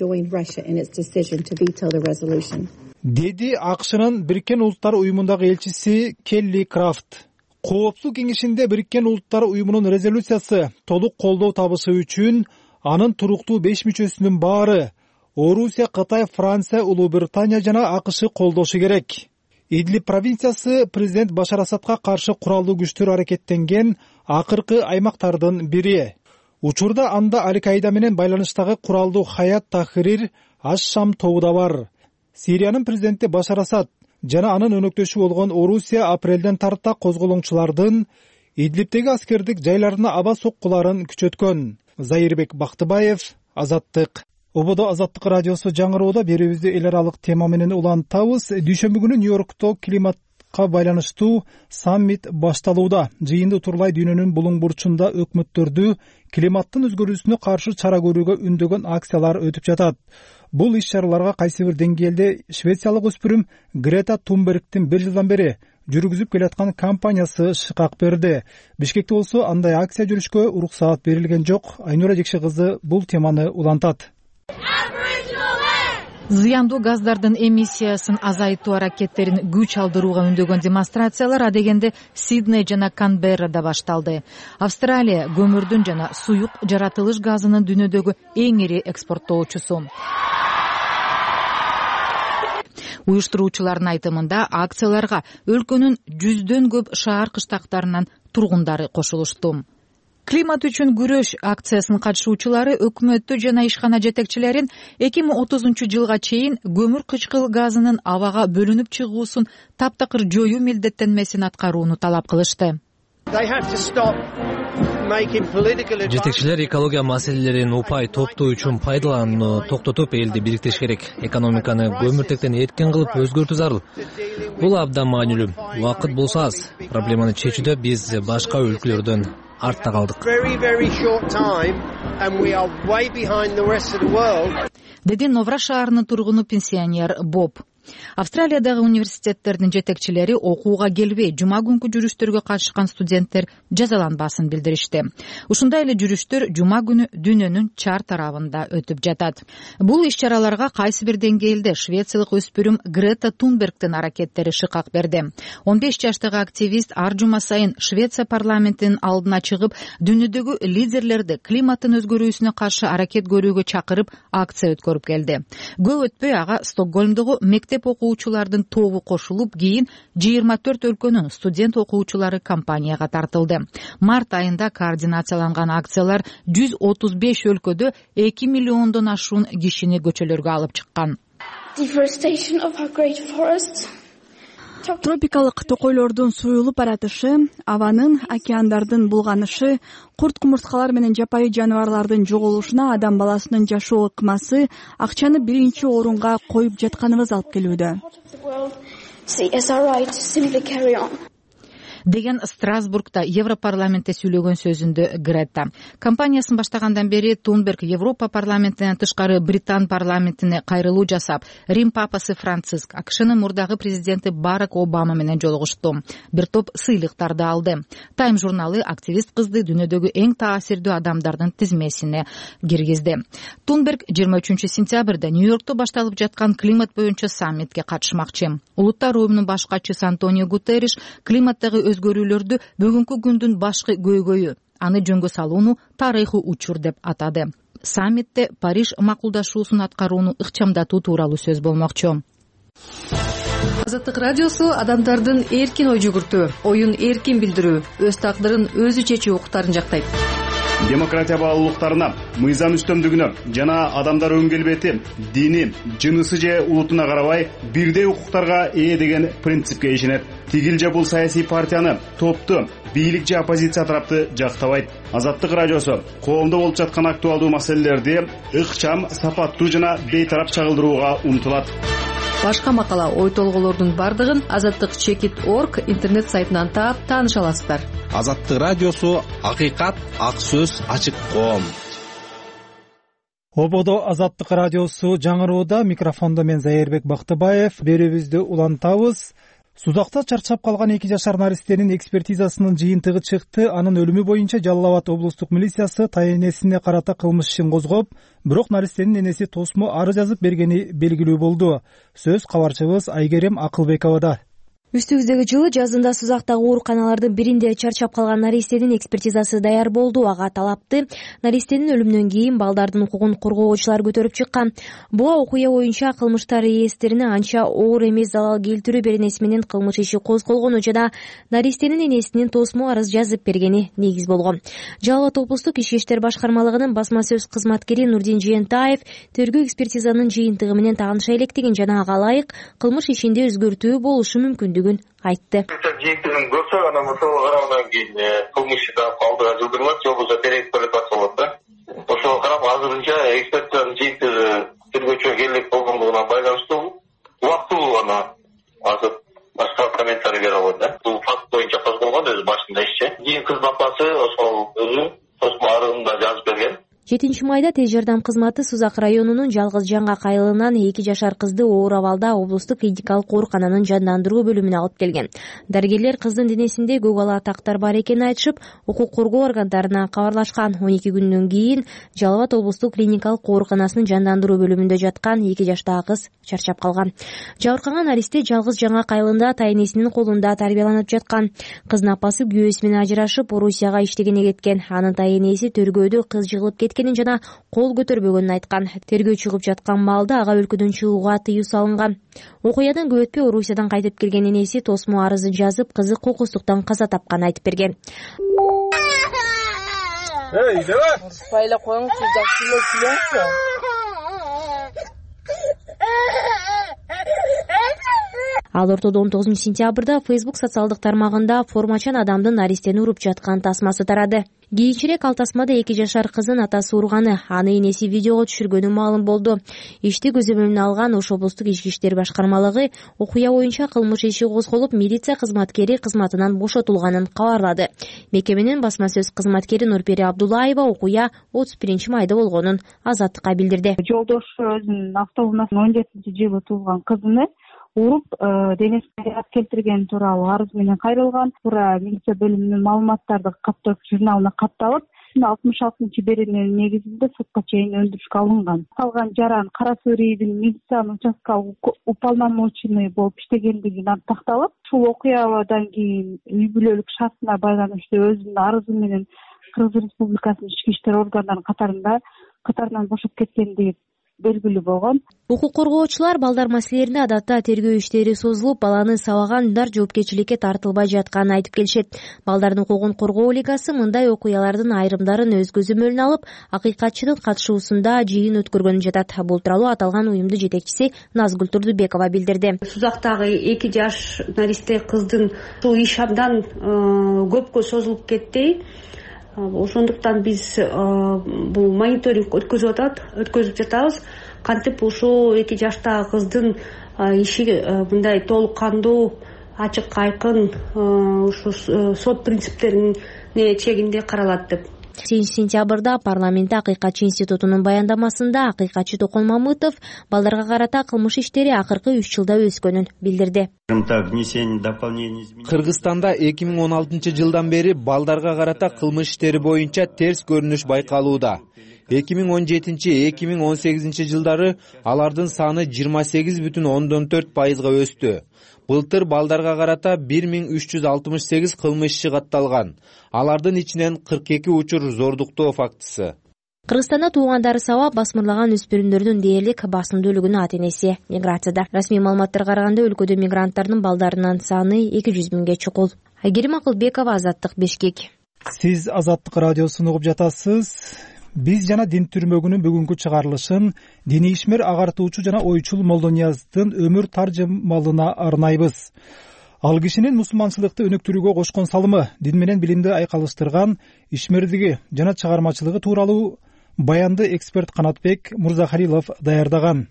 Деди АКШнын Бириккен Улуттар уюмундагы элчиси Келли Крафт. Коопсуздук кеңешинде Бириккен Улуттар уюмунун резолюциясы толук колдоо табышы үчүн анын туруктуу беш мүчөсүнүн баары Орусия, Кытай, Франция, Улуу Британия жана АКШ колдошу керек. Идлиб провинциясы президент Башар Асадка каршы куралдуу күчтөр аракеттенген акыркы аймактардын бири. Учурда анда Аль-Каида менен байланыштагы куралдуу Хаят Тахрир Аш-Шам тобу да бар. Сириянын президенти Башар Асад жана анын өнөктөшү болгон Орусия апрелден тарта козголоңчулардын Идлибтеги аскердик жайларына аба соккуларын күчөткөн. Зайырбек Бактыбаев, Азаттык. Ободо Азаттык радиосу жаңыроодо берүүбүздү эл аралык тема менен улантабыз. Дүйшөмбү күнү Нью-Йоркто климатка байланыштуу саммит башталууда. Жыйынды утурлай дүйнөнүн булуң бурчунда өкмөттөрдү климаттын өзгөрүүсүнө каршы чара көрүүгө үндөгөн акциялар өтүп жатат. Бул иш-чараларга кайсы бир деңгээлде швециялык өспүрүм Грета Тунбергдин бир жылдан бери жүргүзүп келаткан компаниясы шыкак берди. Бишкекте болсо андай акция жүрүшкө уруксаат берилген жок. Айнура Жекше кызы бул теманы улантат. Зыяндуу газдардын эмиссиясын азайтуу аракеттерин күч алдырууга үндөгөн демонстрациялар адегенде Сидней жана Канберрада башталды. Австралия көмүрдүн жана суюк жаратылыш газынын дүйнөдөгү эң ири экспорттоочусу. Уюштуруучулардын айтымында акцияларга өлкөнүн жүздөн көп шаар кыштактарынан тургундары кошулушту. Климат үчүн күрөш акциясынын катышуучулары өкмөттү жана ишкана жетекчилерин эки миң отузунчу жылга чейин көмүр кычкыл газынын абага бөлүнүп чыгуусун таптакыр жоюу милдеттенмесин аткарууну талап кылышты. Жетекчилер экология маселелерин упай топтоо үчүн пайдаланууну токтотуп, элди бириктириш керек. Экономиканы көмүртектен эркин кылып өзгөртүү зарыл. Бул абдан маанилүү. Убакыт болсо аз. Проблеманы чечүүдө биз башка өлкөлөрдөн артта калдык. Деди Новра шаарынын тургуну пенсионер Боб. Австралиядагы университеттердин жетекчилери окууга келбей, жума күнкү жүрүштөргө катышкан студенттер жазаланбасын билдиришти. Ушундай эле жүрүштөр жума күнү дүйнөнүн чар тарабында өтүп жатат. Бул иш-чараларга кайсы бир деңгээлде швециялык өспүрүм Грета Тунбергдин аракеттери шыкак берди. он беш жаштагы активист ар жума сайын Швеция парламентинин алдына чыгып, дүйнөдөгү лидерлерди климаттын өзгөрүүсүнө каршы аракет көрүүгө чакырып, акция өткөрүп келди. Көп өтпөй ага Стокгольмдогу мектеп окуучулардын тобу кошулуп, кийин жыйырма төрт өлкөнүн студент окуучулары кампанияга тартылды. Март айында координацияланган акциялар жүз отуз беш өлкөдө эки миллиондон ашуун кишини көчөлөргө алып чыккан. Тропикалык токойлордун суюлуп баратышы, абанын, океандардын булганышы, курт-кумурскалар менен жапайы жаныбарлардын жоголушуна адам баласынын жашоо ыкмасы акчаны биринчи орунга коюп жатканыбыз алып келүүдө. Деген Страсбургда Европарламентте сүйлөгөн сөзүндө Грета. Компаниясын баштагандан бери Тунберг Европа парламентинен тышкары Британ парламентине кайрылуу жасап, Рим папасы Франциск, АКШнын мурдагы президенти Барак Обама менен жолугушту. Бир топ сыйлыктарды алды. Time журналы активист кызды дүйнөдөгү эң таасирдүү адамдардын тизмесине киргизди. Тунберг жыйырма үчүнчү сентябрда Нью-Йоркто башталып жаткан климат боюнча саммитке катышмакчы. Улуттар уюмунун баш катчысы Антонио Гутерриш климаттагы өзгөрүүлөрдү бүгүнкү күндүн башкы көйгөйү, аны жөнгө салууну тарыхый учур деп атады. Саммитте Париж макулдашуусун аткарууну ыкчамдатуу тууралуу сөз болмокчу. Азаттык радиосу адамдардын эркин ой жүгүртүү, оюн эркин билдирүү, өз тагдырын өзү чечүү укуктарын жактайт. Демократия баалуулуктарына, мыйзам үстөмдүгүнө жана адамдар өң келбети, дини, жынысы же улутуна карабай бирдей укуктарга ээ деген принципке ишенет. Тигил же бул саясий партияны, топту, бийлик же оппозиция тарапты жактабайт. Азаттык радиосу коомдо болуп жаткан актуалдуу маселелерди ыкчам, сапаттуу жана бейтарап чагылдырууга умтулат. Башка макала, ой толголордун бардыгын азаттык чекит точка орг интернет сайтынан таап тааныша аласыздар. Азаттык радиосу акыйкат, ак сөз, ачык коом. Ободо Азаттык радиосу жаңыроодо, микрофондо мен Зайырбек Бактыбаев. Берүүбүздү улантабыз. Сузакта чарчап калган эки жашар наристенин экспертизасынын жыйынтыгы чыкты. Анын өлүмү боюнча Жалал Абад облустук милициясы тайэнесине карата кылмыш ишин козгоп, бирок наристенин энеси тосмо арыз жазып бергени белгилүү болду. Сөз кабарчыбыз Айгерим Акылбековада. Үстүбүздөгү жылы жазында Сузактагы ооруканалардын биринде чарчап калган наристенин экспертизасы даяр болду. Ага талапты наристенин өлүмүнөн кийин балдардын укугун коргоочулар көтөрүп чыккан. Буга окуя боюнча кылмыштар реестрине анча оор эмес залал келтирүү беренеси менен кылмыш иши козголгону жана наристенин энесинин тосмо арыз жазып бергени негиз болгон. Жалал Абад облустук ички иштер башкармалыгынын басма сөз кызматкери Нурдин Жыентаев тергөө экспертизанын жыйынтыгы менен тааныша электигин жана ага ылайык кылмыш ишинде өзгөртүү болушу мүмкүндүгүн айтты. жыйынтыгын көрсөк, анан ошого карагандан кийин кылмышты алдыга жылдырылат, же болбосо тереңип баратса болот да. Ошого карап азырынча экспертизанын жыйынтыгы тергөөчүгө келек болгондугуна байланыштуу убактылуу ана азыр башка комментарий бере албайт да. Бул факт боюнча козголгон өзү башында ишчи. Кийин кыз апасы ошол өзү тосмо арызында жазып берген. жетинчи майда тез жардам кызматы Сузак районунун Жалгыз Жаңак айылынан эки жашар кызды оор абалда облустук клиникалык оорукананын жандандыруу бөлүмүнө алып келген. Дарыгерлер кыздын денесинде көк ала тактар бар экенин айтышып, укук коргоо органдарына кабарлашкан. он эки күндөн кийин Жалал Абад облустук клиникалык ооруканасынын жандандыруу бөлүмүндө жаткан эки жаштагы кыз чарчап калган. Жабыркаган наристе Жалгыз Жаңак айылында тайнесинин колунда тарбияланып жаткан. Кыздын апасы күйөөсү менен ажырашып, Орусияга иштегене кеткен. Анын тайнеси төргөөдө кыз жыгылып кеткенин жана кол көтөрбөгөнүн айткан. Тергөө чыгып жаткан маалда ага өлкөдөн чыгууга тыюу салынган. Окуядан көп өтпөй Орусиядан кайтып келген энеси тосмо арызы жазып, кызы кокустуктан каза тапканын айтып берген. Эй, давай. Спайла коюңуз, жакшы эле сүйлөңүзчү. Ал ортодо он тогузунчу сентябрда Facebook социалдык тармагында формачан адамдын наристени уруп жаткан тасмасы тарады. Кийинчерээк ал тасмада эки жашар кызын атасы урганы, аны энеси видеого түшүргөнү маалым болду. Ишти көзөмөлүнө алган Ош облустук ички иштер башкармалыгы окуя боюнча кылмыш иши козголуп, милиция кызматкери кызматынан бошотулганын кабарлады. Мекеменин басма сөз кызматкери Нурпери Абдуллаева окуя отуз биринчи майда болгонун Азаттыкка билдирди. Жолдошу өзүнүн автоунасынын он жетинчи жылы туулган кызыны уруп денесине жаракат келтирген тууралуу арыз менен кайрылган. Туура милиция бөлүмүнүн маалыматтарды каттоо журналына катталып, алтымыш алтынчы беренелер негизинде сотко чейин өндүрүшкө алынган. Калган жаран Кара Сууриевдин милициянын участкалык уполномоченный болуп иштегендиги такталып, ушул окуядан кийин үй бүлөлүк шартына байланыштуу өзүнүн арызы менен Кыргыз Республикасынын ички иштер органдарынын катарында катарынан бошоп кеткендиги белгилүү болгон. Укук коргоочулар балдар маселелерине адатта тергөө иштери созулуп, баланы сабагандар жоопкерчиликке тартылбай жатканын айтып келишет. Балдардын укугун коргоо лигасы мындай окуялардын айрымдарын өз көзөмөлүнө алып, акыйкатчынын катышуусунда жыйын өткөргөнү жатат. Бул тууралуу аталган уюмдун жетекчиси Назгүл Турдубекова билдирди. Сузактагы эки жаш наристе кыздын ушул иш абдан көпкө созулуп кетти. Ошондуктан биз бул мониторинг өткөзүп атат, өткөзүп жатабыз. Кантип ушул эки жаштагы кыздын иши мындай толук кандуу, ачык айкын ушу сот принциптерине чегинде каралат деп. сегизинчи сентябрда парламентте Акыйкатчы институтунун баяндамасында Акыйкатчы Токон Мамытов балдарга карата кылмыш иштери акыркы үч жылда өскөнүн билдирди. Кыргызстанда эки миң он алтынчы жылдан бери балдарга карата кылмыш иштери боюнча терс көрүнүш байкалууда. эки миң он жетинчи — эки миң он сегизинчи жылдары алардын саны жыйырма сегиз бүтүн ондон төрт пайызга өстү. Былтыр балдарга карата бир миң үч жүз алтымыш сегиз кылмыш иши катталган. Алардын ичинен кырк эки учур зордуктоо фактысы. Кыргызстанда туугандары сабап басмырлаган өспүрүмдөрдүн дээрлик басымдуулугунун ата-энеси миграцияда. Расмий маалыматтарга караганда өлкөдө мигранттардын балдарынын саны эки жүз миңге чукул. Айгерим Акылбекова, Азаттык, Бишкек. Сиз Азаттык радиосун угуп жатасыз. Биз жана дин түрмөгүнүн бүгүнкү чыгарылышын диний ишмер, агартуучу жана ойчул Молдонияздын өмүр таржымалына арнайбыз. Ал кишинин мусулманчылыкты өнүктүрүүгө кошкон салымы, дин менен билимди айкалыштырган ишмердиги жана чыгармачылыгы тууралуу баянды эксперт Канатбек Мурзахалилов даярдаган.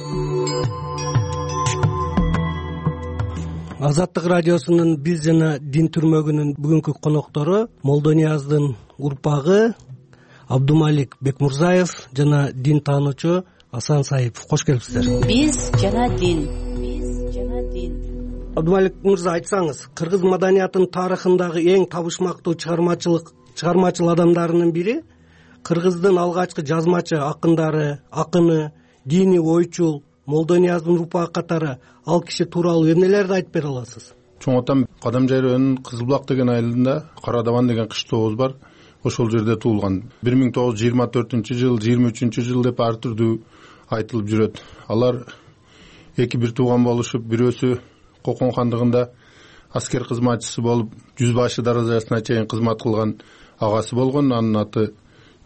Азаттык радиосунун биз жана дин түрмөгүнүн бүгүнкү коноктору Молдонияздын урпагы Абдумалик Бекмурзаев жана дин таануучу Асан Саипов. Кош келипсиздер. Биз жана дин. Биз жана дин. Абдумалик мырза, айтсаңыз, кыргыз маданиятынын тарыхындагы эң табышмактуу чыгармачылык чыгармачыл адамдарынын бири, кыргыздын алгачкы жазмачы акындары, акыны, диний ойчул Молдонияздын урпагы катары ал киши тууралуу эмнелерди айтып бере аласыз? Чоң атам Кадамжай районунун Кызылбулак деген айылында Карадабан деген кыштообуз бар. Ошол жерде туулган. бир миң тогуз жүз жыйырма төртүнчү жыл, жыйырма үчүнчү жыл деп ар түрдүү айтылып жүрөт. Алар эки бир тууган болушуп, бирөөсү Кокон хандыгында аскер кызматчысы болуп, жүз башы даражасына чейин кызмат кылган агасы болгон. Анын аты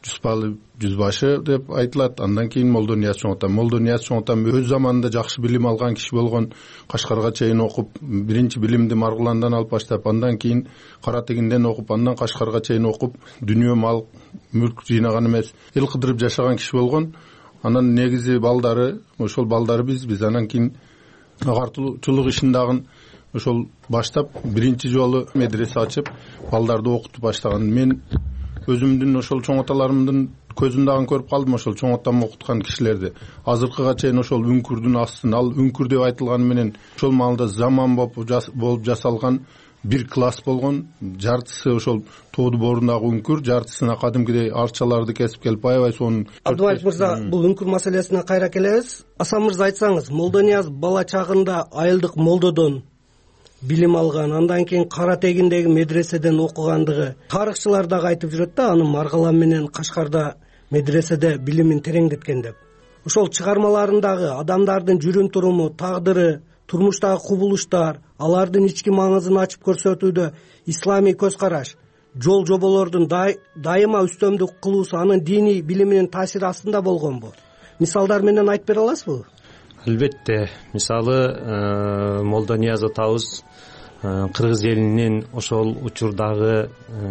Жуспалы жүз башы деп айтылат. Андан кийин Молдо Нияз чоң атам. Молдо Нияз чоң атам өз заманында жакшы билим алган киши болгон, Кашкарга чейин окуп, биринчи билимди Маргуландан алып баштап, андан кийин Кара Тегинден окуп, андан Кашкарга чейин окуп, дүнүйө мал, мүлк жыйнаган эмес, эл кыдырып жашаган киши болгон. Анан негизи балдары, ошол балдары биз, биз анан кийин агартуучулук ишин дагы ошол баштап биринчи жолу медресе ачып, балдарды окутуп баштаган. Мен өзүмдүн ошол чоң аталарымдын көзүн дагы көрүп калдым, ошол чоң атам окуткан кишилерди. Азыркыга чейин ошол үңкүрдүн астын, ал үңкүр деп айтылганы менен ошол маалда заман болуп жасалган бир класс болгон. Жартысы ошол тооду боорундагы үңкүр, жартысына кадимкидей арчаларды кесип келип аябай сонун. Абдымалик мырза, бул үңкүр маселесине кайра келебиз. Асан мырза, айтсаңыз, Молдо Нияз бала чагында айылдык молдодон билим алган, андан кийин Кара Тегиндеги медреседен окугандыгы тарыхчылар дагы айтып жүрөт да, анын Маргалан менен Кашкарда медреседе билимин тереңдеткен деп. Ошол чыгармаларындагы адамдардын жүрүм туруму, тагдыры, турмуштагы кубулуштар, алардын ички маңызын ачып көрсөтүүдө исламий көз караш, жол жоболордун дайыма үстөмдүк кылуусу анын диний билиминин таасири астында болгонбу? Мисалдар менен айтып бере аласызбы? Албетте. Мисалы, Молдо Нияз атабыз кыргыз элинин ошол учурдагы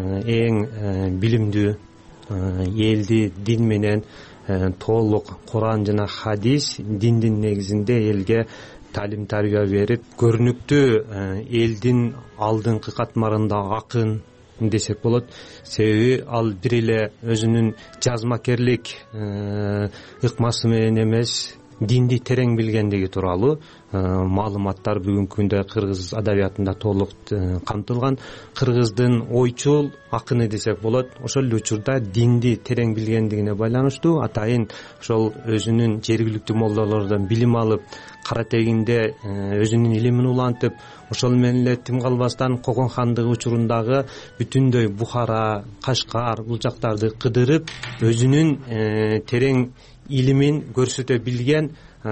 эң билимдүү элди дин менен толук Куран жана хадис, диндин негизинде элге талим тарбия берип, көрүнүктүү элдин алдыңкы катмарында акын десек болот. Себеби ал бир эле өзүнүн жазмакерлик ыкмасы менен эмес, динди терең билгендиги тууралуу маалыматтар бүгүнкү күндө кыргыз адабиятында толук камтылган. Кыргыздын ойчул акыны десек болот. Ошол эле учурда динди терең билгендигине байланыштуу атайын ошол өзүнүн жергиликтүү молдолордон билим алып, Кара Тегинде өзүнүн илимин улантып, ошол менен эле тим калбастан Когон хандыгы учурундагы бүтүндөй Бухара, Кашкар бул жактарды кыдырып, өзүнүн терең илимин көрсөтө билген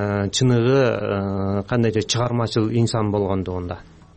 чыныгы кандайча чыгармачыл инсан болгондугунда.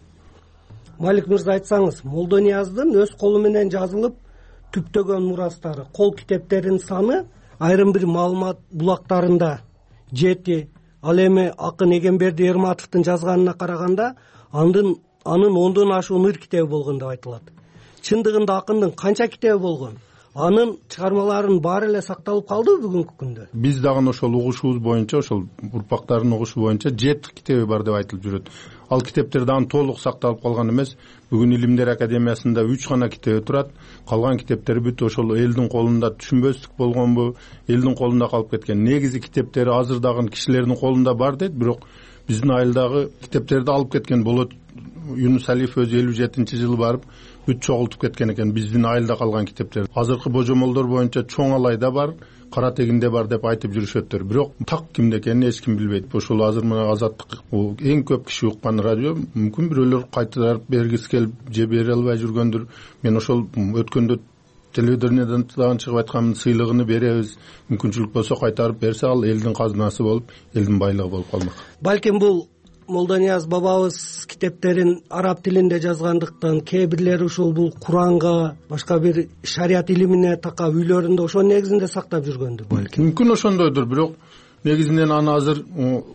Малик мырза, айтсаңыз, Молдо Нияздын өз колу менен жазылып түптөгөн мурастары, кол китептеринин саны айрым бир маалымат булактарында жети. Ал эми акын Эгемберди Эрматовдун жазганына караганда анын анын ондон ашуун ыр китеби болгон деп айтылат. Чындыгында акындын канча китеби болгон? Анын чыгармаларынын баары эле сакталып калдыбы бүгүнкү күндө? Биз дагы ошол угушубуз боюнча, ошол урпактардын угушу боюнча жети китеби бар деп айтылып жүрөт. Ал китептер дагы толук сакталып калган эмес. Бүгүн Илимдер академиясында үч гана китеби турат. Калган китептери бүт ошол элдин колунда түшүнбөстүк болгонбу, элдин колунда калып кеткен. Негизи китептери азыр дагы кишилердин колунда бар дейт, бирок биздин айылдагы китептерди алып кеткен болот. Юнус Алиев өзү элүү жетинчи жылы барып бүт чогултуп кеткен экен биздин айылда калган китептер. Азыркы божомолдор боюнча Чоң Алайда бар, Кара Тегинде бар деп айтып жүрүшөттөр. Бирок так кимде экенин эч ким билбейт. Ошол азыр мына Азаттык эң көп киши уккан радио, мүмкүн бирөөлөр кайтарып бергиси келип же бере албай жүргөндүр. Мен ошол өткөндө телевидениеден дагы чыгып айтканмын, сыйлыгын беребиз, мүмкүнчүлүк болсо кайтарып берсе, ал элдин казынасы болуп, элдин байлыгы болуп калмак. Балким бул Молдо Нияз бабабыз китептерин араб тилинде жазгандыктан, кээ бирлери ушул бул Куранга, башка бир шарият илимине такап үйлөрүндө ошонун негизинде сактап жүргөндүр балким. Мүмкүн ошондойдур, бирок негизинен аны азыр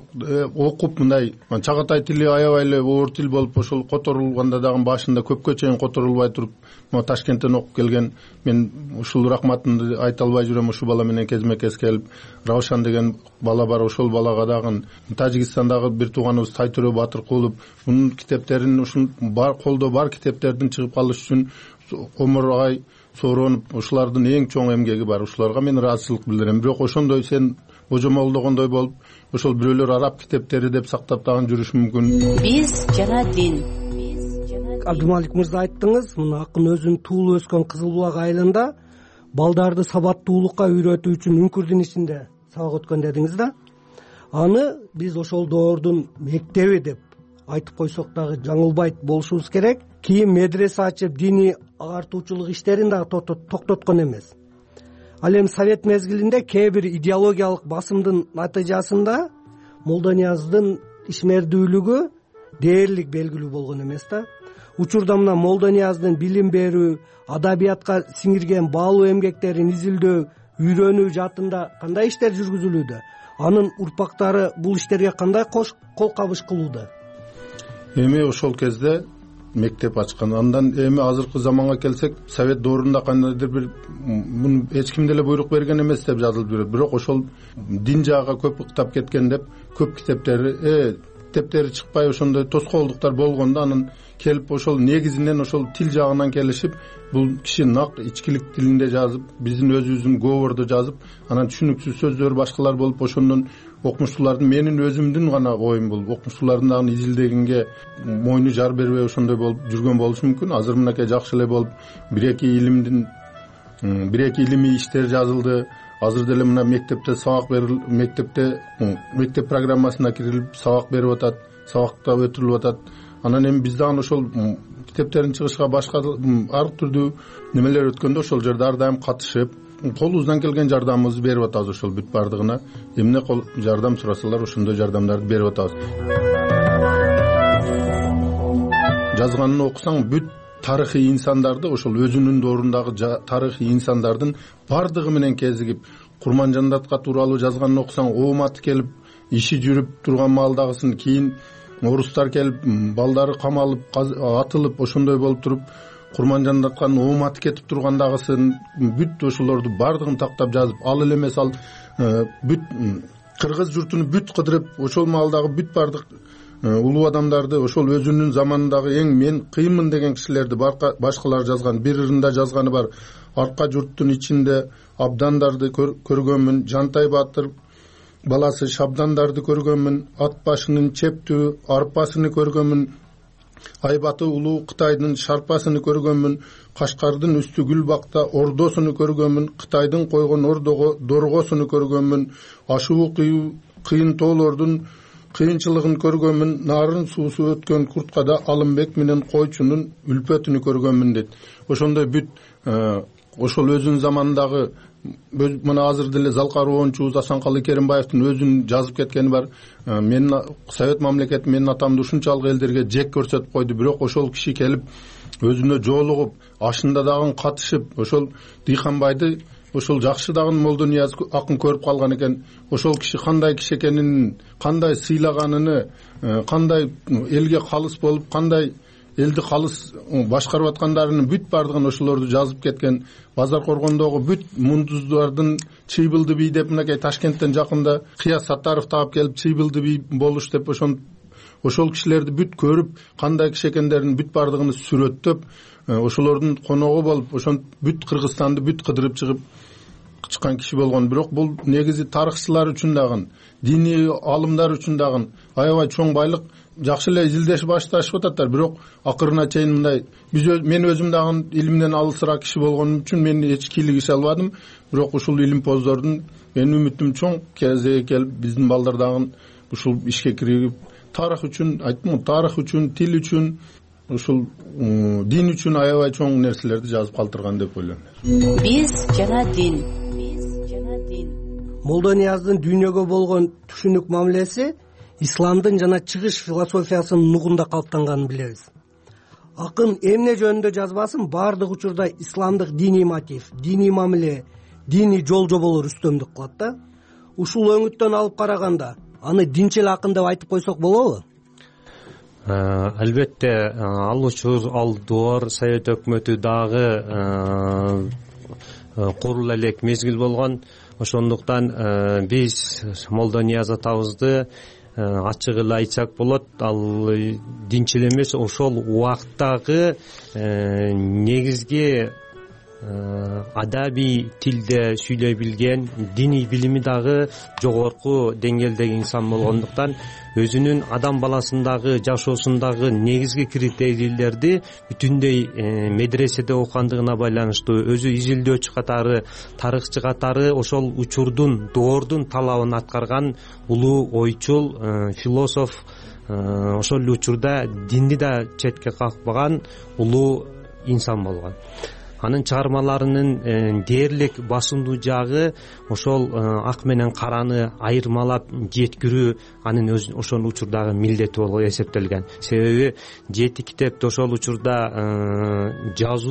окуп мындай чагатай тили аябай эле оор тил болуп, ошол которулганда дагы башында көпкө чейин которулбай туруп, могу Ташкенттен окуп келген, мен ушул рахматымды айта албай жүрөм. Ушул бала менен кезме-кез келип, Равшан деген бала бар, ошол балага дагы Тажикстандагы бир тууганыбыз Тайтөрө Батыркулов мунун китептерин, ушул бар колдо бар китептердин чыгып калыш үчүн Омор агай сооронуп, ушулардын эң чоң эмгеги бар. Ушуларга мен ыраазычылык билдирем. Бирок ошондой сен божомолдогондой болуп, ошол бирөөлөр араб китептери деп сактап дагы жүрүшү мүмкүн. Биз жана дин. Абдымалик мырза, айттыңыз, мына акын өзүнүн туулуп өскөн Кызыл Булак айылында балдарды сабаттуулукка үйрөтүү үчүн үңкүрдүн ичинде сабак өткөн дедиңиз да. Аны биз ошол доордун мектеби деп айтып койсок дагы жаңылбайт болушубуз керек. Кийин медресе ачып, диний агартуучулук иштерин дагы токтоткон эмес. Ал эми Совет мезгилинде кээ бир идеологиялык басымдын натыйжасында Молдо Нияздын ишмердүүлүгү дээрлик белгилүү болгон эмес да. Учурда мына Молдо Нияздын билим берүү, адабиятка сиңирген баалуу эмгектерин изилдөө үйрөнүү жаатында кандай иштер жүргүзүлүүдө, анын урпактары бул иштерге кандай кол кабыш кылууда? Эми ошол кезде мектеп ачкан. Андан эми азыркы заманга келсек, совет доорунда кандайдыр бир муну эч ким деле буйрук берген эмес деп жазылып жүрөт. Бирок ошол дин жагга көп ыктап кеткен деп көп китептери э китептери чыкпай ошондой тоскоолдуктар болгондо анан келип ошол негизинен ошол тил жагынан келишип, бул киши нак ичкилик тилинде жазып, биздин өзүбүздүн говорду жазып, анан түшүнүксүз сөздөр башкалар болуп, ошондон окумуштуулардын, менин өзүмдүн гана оюм бул, окумуштуулардын дагы изилдегенге мойну жар бербей ошондой болуп жүргөн болушу мүмкүн. Азыр мынакей жакшы эле болуп бир эки илимдин бир эки илимий иштер жазылды. Азыр деле мына мектепте сабак берилип, мектепте мектеп программасына кирилип сабак берип атат, сабакта өтүрүлүп атат. Анан эми биз дагы ошол китептерин чыгышка башка ар түрдүү немелер өткөндө ошол жерде ар дайым катышып, колубуздан келген жардамыбызды берип атабыз. Ошол бүт бардыгына эмне кол жардам сурасалар, ошондой жардамдарды берип атабыз. Жазганын окусаң, бүт тарыхый инсандарды, ошол өзүнүн доорундагы тарыхый инсандардын бардыгы менен кезигип, Курманжандатка тууралуу жазганын окусаң, ооматы келип, иши жүрүп турган маалдагысын, кийин орустар келип, балдары камалып, атылып, ошондой болуп туруп, Курманжандатканын ооматы кетип тургандагысын, бүт ошолорду бардыгын тактап жазып, ал эле эмес, ал бүт кыргыз журтуну бүт кыдырып, ошол маалдагы бүт бардык улуу адамдарды, ошол өзүнүн заманындагы эң мен кыйынмын деген кишилерди башкалар жазган. Бир ырында жазганы бар: арка журттун ичинде абдандарды көргөнмүн, Жантай Батыр баласы шабдандарды көргөнмүн, ат башынын чептүү арпасыны көргөнмүн, айбаты улуу Кытайдын шарпасыны көргөнмүн, Кашкардын үстү гүл бакта ордосуну көргөнмүн, Кытайдын койгон ордого доргосуну көргөнмүн, ашуу кыйын тоолордун кыйынчылыгын көргөнмүн, нарын суусу өткөн курткада Алымбек менен койчунун үлпөтүнү көргөнмүн дейт. Ошондой бүт ошол өзүнүн заманындагы мына азыр деле Залкар оончубуз Асанкалы Керимбаевдин өзүнүн жазып кеткени бар. Мен Совет мамлекети менин атамды ушунчалык элдерге жек көрсөтүп койду, бирок ошол киши келип өзүнө жоолугуп, ашында дагы катышып, ошол Дыйканбайды ошол жакшы дагы Молдонияз акын көрүп калган экен. Ошол киши кандай киши экенин, кандай сыйлаганын, кандай элге калыс болуп, кандай элди калыс башкарып аткандарынын бүт бардыгын ошолорду жазып кеткен. Базар Коргондогу бүт мундуздардын Чыйбылды бий деп мынакей Ташкенттен жакында Кыяз Саттаров таап келип Чыйбылды бий болуш деп ошон ошол кишилерди бүт көрүп, кандай киши экендерин бүт бардыгын сүрөттөп, ошолордун коногу болуп, ошон бүт Кыргызстанды бүт кыдырып чыгып чыккан киши болгон. Бирок бул негизи тарыхчылар үчүн дагы, диний алымдар үчүн дагы аябай чоң байлык. Жакшы эле изилдеш башташып ататтар, бирок акырына чейин мындай биз мен өзүм дагы илимден алысыраак киши болгонум үчүн мен эч кийлигише албадым. Бирок ушул илимпоздордун менин үмүтүм чоң, кезеге келип биздин балдар дагы ушул ишке кирип, тарых үчүн, айттым, тарых үчүн, тил үчүн, ушул дин үчүн аябай чоң нерселерди жазып калтырган деп ойлойм. Биз жана дин. Биз жана дин. Молдонияздын дүйнөгө болгон түшүнүк мамилеси исламдын жана чыгыш философиясынын нугунда калыптанганын билебиз. Акын эмне жөнүндө жазбасын, баардык учурда исламдык диний мотив, диний мамиле, диний жол жоболор үстөмдүк кылат да. Ушул өңүттөн алып караганда, аны динчил акын деп айтып койсок болобу? Албетте, ал учур, ал доор Совет өкмөтү дагы курула элек мезгил болгон. Ошондуктан биз Молдонияз атабызды ачык эле айтсак болот, ал динчил эмес, ошол убакыттагы негизги адабий тилде сүйлөй билген, диний билими дагы жогорку деңгээлдеги инсан болгондуктан өзүнүн адам баласындагы жашоосундагы негизги критерийлерди бүтүндөй медреседе окугандыгына байланыштуу өзү изилдөөчү катары, тарыхчы катары ошол учурдун, доордун талабын аткарган улуу ойчул философ, ошол эле учурда динди да четке какпаган улуу инсан болгон. Анын чыгармаларынын дээрлик басымдуу жагы ошол ак менен караны айырмалап жеткирүү анын өз ошол учурдагы милдети болуп эсептелген. Себеби жети китепти ошол учурда жазуу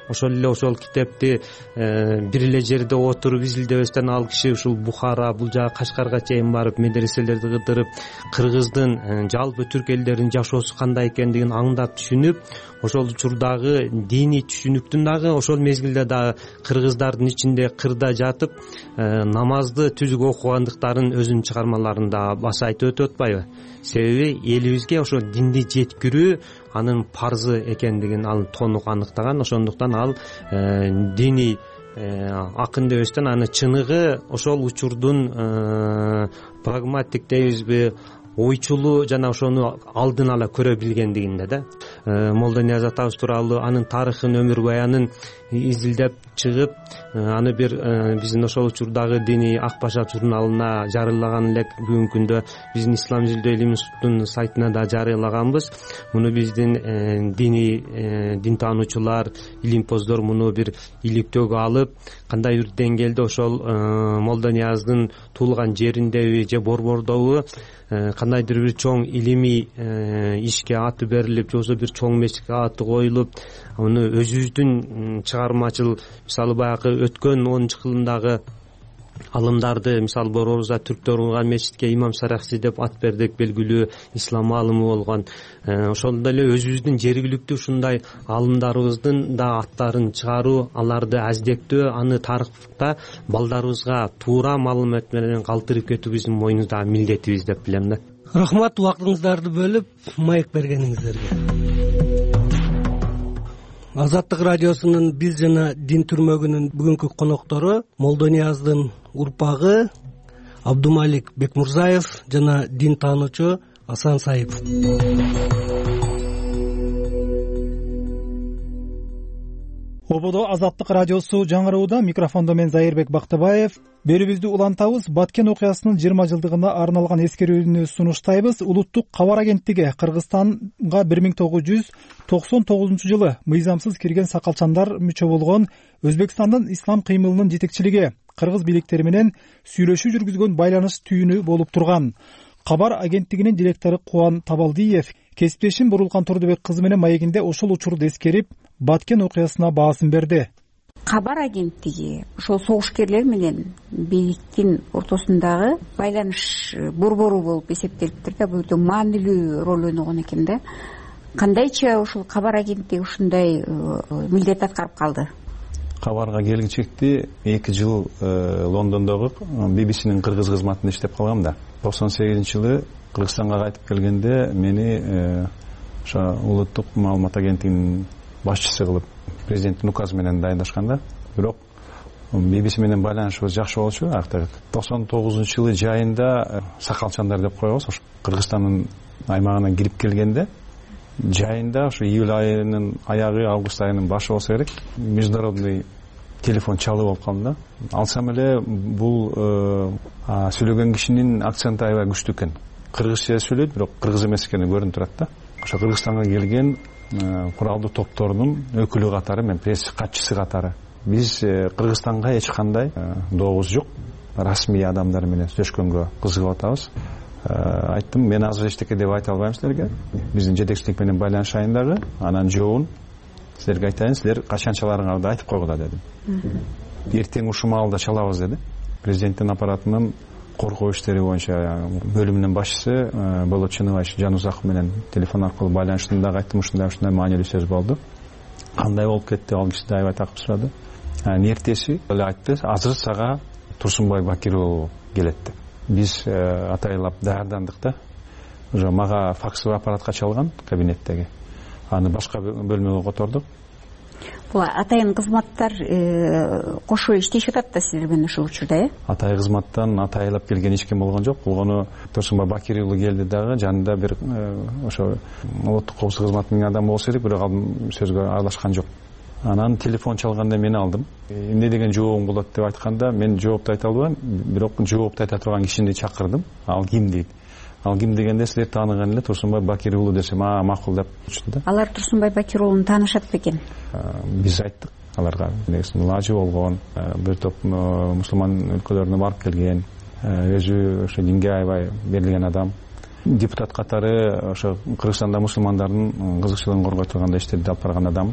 ошол эле ошол китепти бир эле жерде отуруп изилдебестен ал киши ушул Бухара бул жагы Кашкарга чейин барып медреселерди кыдырып кыргыздын жалпы түрк элдеринин жашоосу кандай экендигин аңдап түшүнүп ошол учурдагы диний түшүнүктүн дагы ошол мезгилде дагы кыргыздардын ичинде кырда жатып намазды түзүк окугандыктарын өзүнүн чыгармаларында баса айтып өтүп атпайбы. Себеби элибизге ошол динди жеткирүү анын парзы экендигин ал тонук аныктаган. Ошондуктан ал диний акын дебестен аны чыныгы ошол учурдун прагматик дейбизби, ойчулуу жана ошону алдын ала көрө билгендигинде да. Молдонияз атабыз тууралуу анын тарыхын, өмүр баянын изилдеп чыгып, аны бир биздин ошол учурдагы диний Ак Башак журналына жарыялаган элек. Бүгүнкү күндө биздин Ислам изилдөө илим институтунун сайтына да жарыялаганбыз. Муну биздин диний дин таануучулар, илимпоздор муну бир иликтөөгө алып, кандай бир деңгээлде ошол Молдонияздын туулган жериндеби же Борбордобу кандайдыр бир чоң илимий ишке аты берилип, же болбосо бир чоң мечитке аты коюлуп, аны өзүбүздүн чыгармачыл, мисалы баягы өткөн онунчу кылымдагы алымдарды, мисалы Борборубузда түрктөр курган мечитке Имам Сарахси деп ат бердик, белгилүү ислам аалымы болгон. Ошондой эле өзүбүздүн жергиликтүү ушундай аалымдарыбыздын да аттарын чыгаруу, аларды аздектөө, аны тарыхта балдарыбызга туура маалымат менен калтырып кетүү биздин мойнубуздагы милдетибиз деп билем да. Рахмат, убактыңыздарды бөлүп майк бергениңиздерге. Азаттык радиосунун биз жана дин түрмөгүнүн бүгүнкү коноктору Молдонияздын урпагы Абдумалик Бекмурзаев жана дин таануучу Асан Саипов. Ободо Азаттык радиосу жаңырууда. Микрофондо мен Зайырбек Бактыбаев. Берүүбүздү улантабыз. Баткен окуясынын жыйырма жылдыгына арналган эскерүүнү сунуштайбыз. Улуттук кабар агенттиги Кыргызстанга бир миң тогуз жүз токсон тогузунчу жылы мыйзамсыз кирген сакалчандар мүчө болгон Өзбекстандын ислам кыймылынын жетекчилиги кыргыз бийликтери менен сүйлөшүү жүргүзгөн байланыш түйүнү болуп турган. Кабар агенттигинин директору Кубан Табалдиев кесиптешим Бурулкан Турдубек кызы менен маегинде ошол учурду эскерип, Баткен окуясына баасын берди. Кабар агенттиги ошол согушкерлер менен бийликтин ортосундагы байланыш борбору болуп эсептелиптир да. Бул өтө маанилүү роль ойногон экен да. Кандайча ушул кабар агенттиги ушундай милдет аткарып калды? Кабарга келгичекти эки жыл Лондондогу би би синин кыргыз кызматында иштеп калгам да. токсон сегизинчи жылы Кыргызстанга кайтып келгенде мени ошо улуттук маалымат агенттигинин башчысы кылып президенттин указы менен дайындашканда, бирок би би си менен байланышыбыз жакшы болчу. Акта токсон тогузунчу жылы жайында сакалчандар деп коебуз, ошо Кыргызстандын аймагына кирип келгенде жайында ошо июль айынын аягы, август айынын башы болсо керек, международный телефон чалуу болуп калды да. Алсам эле бул сүйлөгөн кишинин акценти аябай күчтүү экен. Кыргызча сүйлөйт, бирок кыргыз эмес экени көрүнүп турат да. Ошо Кыргызстанга келген куралдуу топторунун өкүлү катары, мен пресс катчысы катары, биз Кыргызстанга эч кандай добуз жок, расмий адамдар менен сүйлөшкөнгө кызыгып атабыз. Айттым, мен азыр эчтеке деп айта албайм силерге. Биздин жетекчилик менен байланышайын дагы, анан жообун силерге айтайын, силер качан чаларыңарды айтып койгула дедим. Эртең ушул маалда чалабыз деди. Президенттин аппаратынын коргоо иштери боюнча бөлүмүнүн башчысы Болот Чыныбаев Жанузаков менен телефон аркылуу байланыштым дагы, айттым, ушундай ушундай маанилүү сөз болду. Кандай болуп кетти? Ал киши да аябай такып сурады. Анан эртеси эле айтты, азыр сага Турсунбай Бакир уулу келет деп. Биз атайлап даярдандык да. Уже мага факсовый аппаратка чалган кабинеттеги. Аны башка бөлмөгө котордук. Бул атайын кызматтар кошо иштешип атат да силер менен ушул учурда, э? Атай кызматтан атайлап келген эч ким болгон жок. Болгону Турсунбай Бакир уулу келди дагы, жанында бир ошо улуттук коопсуздук кызматынын адамы болсо керек, бирок ал сөзгө аралашкан жок. Анан телефон чалганда мени алдым. Эмне деген жообуң болот деп айтканда, мен жоопту айта албайм, бирок жоопту айта турган кишини чакырдым. Ал ким дейт? Ал ким дегенде, силер тааныган эле Турсунбай Бакир уулу десем, а макул деп айтышты да. Алар Турсунбай Бакир уулун таанышат бекен? Биз айттык аларга, негизинен лажы болгон, бир топ мусулман өлкөлөрүнө барып келген, өзү ошо динге аябай берилген адам. Депутат катары ошо Кыргызстанда мусулмандардын кызыкчылыгын коргой турган иштерди алып барган адам.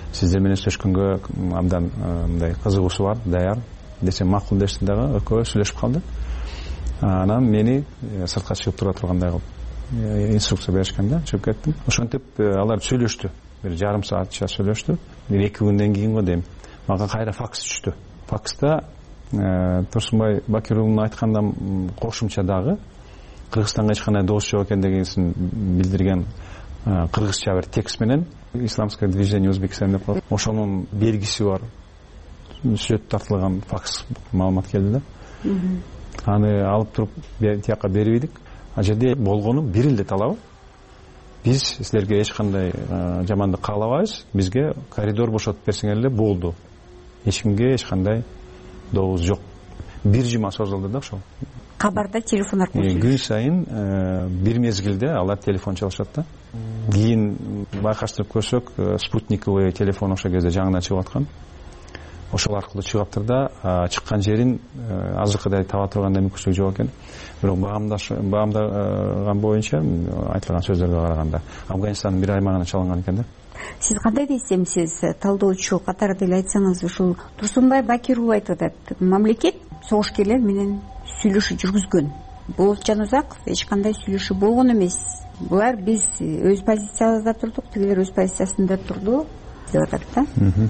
сиздер менен сүйлөшкөнгө абдан мындай кызыгуусу бар, даяр десем макул дештим дагы. Экөө сүйлөшүп калды. Анан мени сыртка чыгып тура тургандай кылып инструкция беришкен да, чыгып кеттим. Ошентип алар сүйлөштү. Бир жарым саатча сүйлөштү. Бир эки күндөн кийин го дейм, мага кайра факс түштү. Факста Турсунбай Бакир уулунун айткандан кошумча дагы Кыргызстанга эч кандай добуш жок экендигин билдирген кыргызча бир текст менен исламское движение Узбекистан деп коет. Ошонун белгиси бар. Сүрөт тартылган факс маалымат келди да. Аны алып туруп тияка берип идик. А жерде болгону бир эле талабы. Биз силерге эч кандай жамандык каалабайбыз. Бизге коридор бошотуп берсеңер эле болду. Эч кимге эч кандай добуш жок. Бир жума созулду да ошол. Кабарда телефон аркылуу күн сайын бир мезгилде алар телефон чалышат да. Кийин байкаштырып көрсөк, спутниковый телефон ошол кезде жаңыдан чыгып аткан. Ошол аркылуу чыгаптыр да, чыккан жерин азыркыдай таба тургандай мүмкүнчүлүк жок экен. Бирок баамдаган боюнча айтылган сөздөргө караганда Афганистандын бир аймагына чалынган экен да. Сиз кандай десемсиз, талдоочу катары деле айтсаңыз, ушул Турсунбай Бакир уулу айтып атат, мамлекет согушкерлер менен сүйлөшүү жүргүзгөн. Болот Жанузаков эч кандай сүйлөшүү болгон эмес. Булар биз өз позициябызда турдук, тигилер өз позициясында турду деп атат да.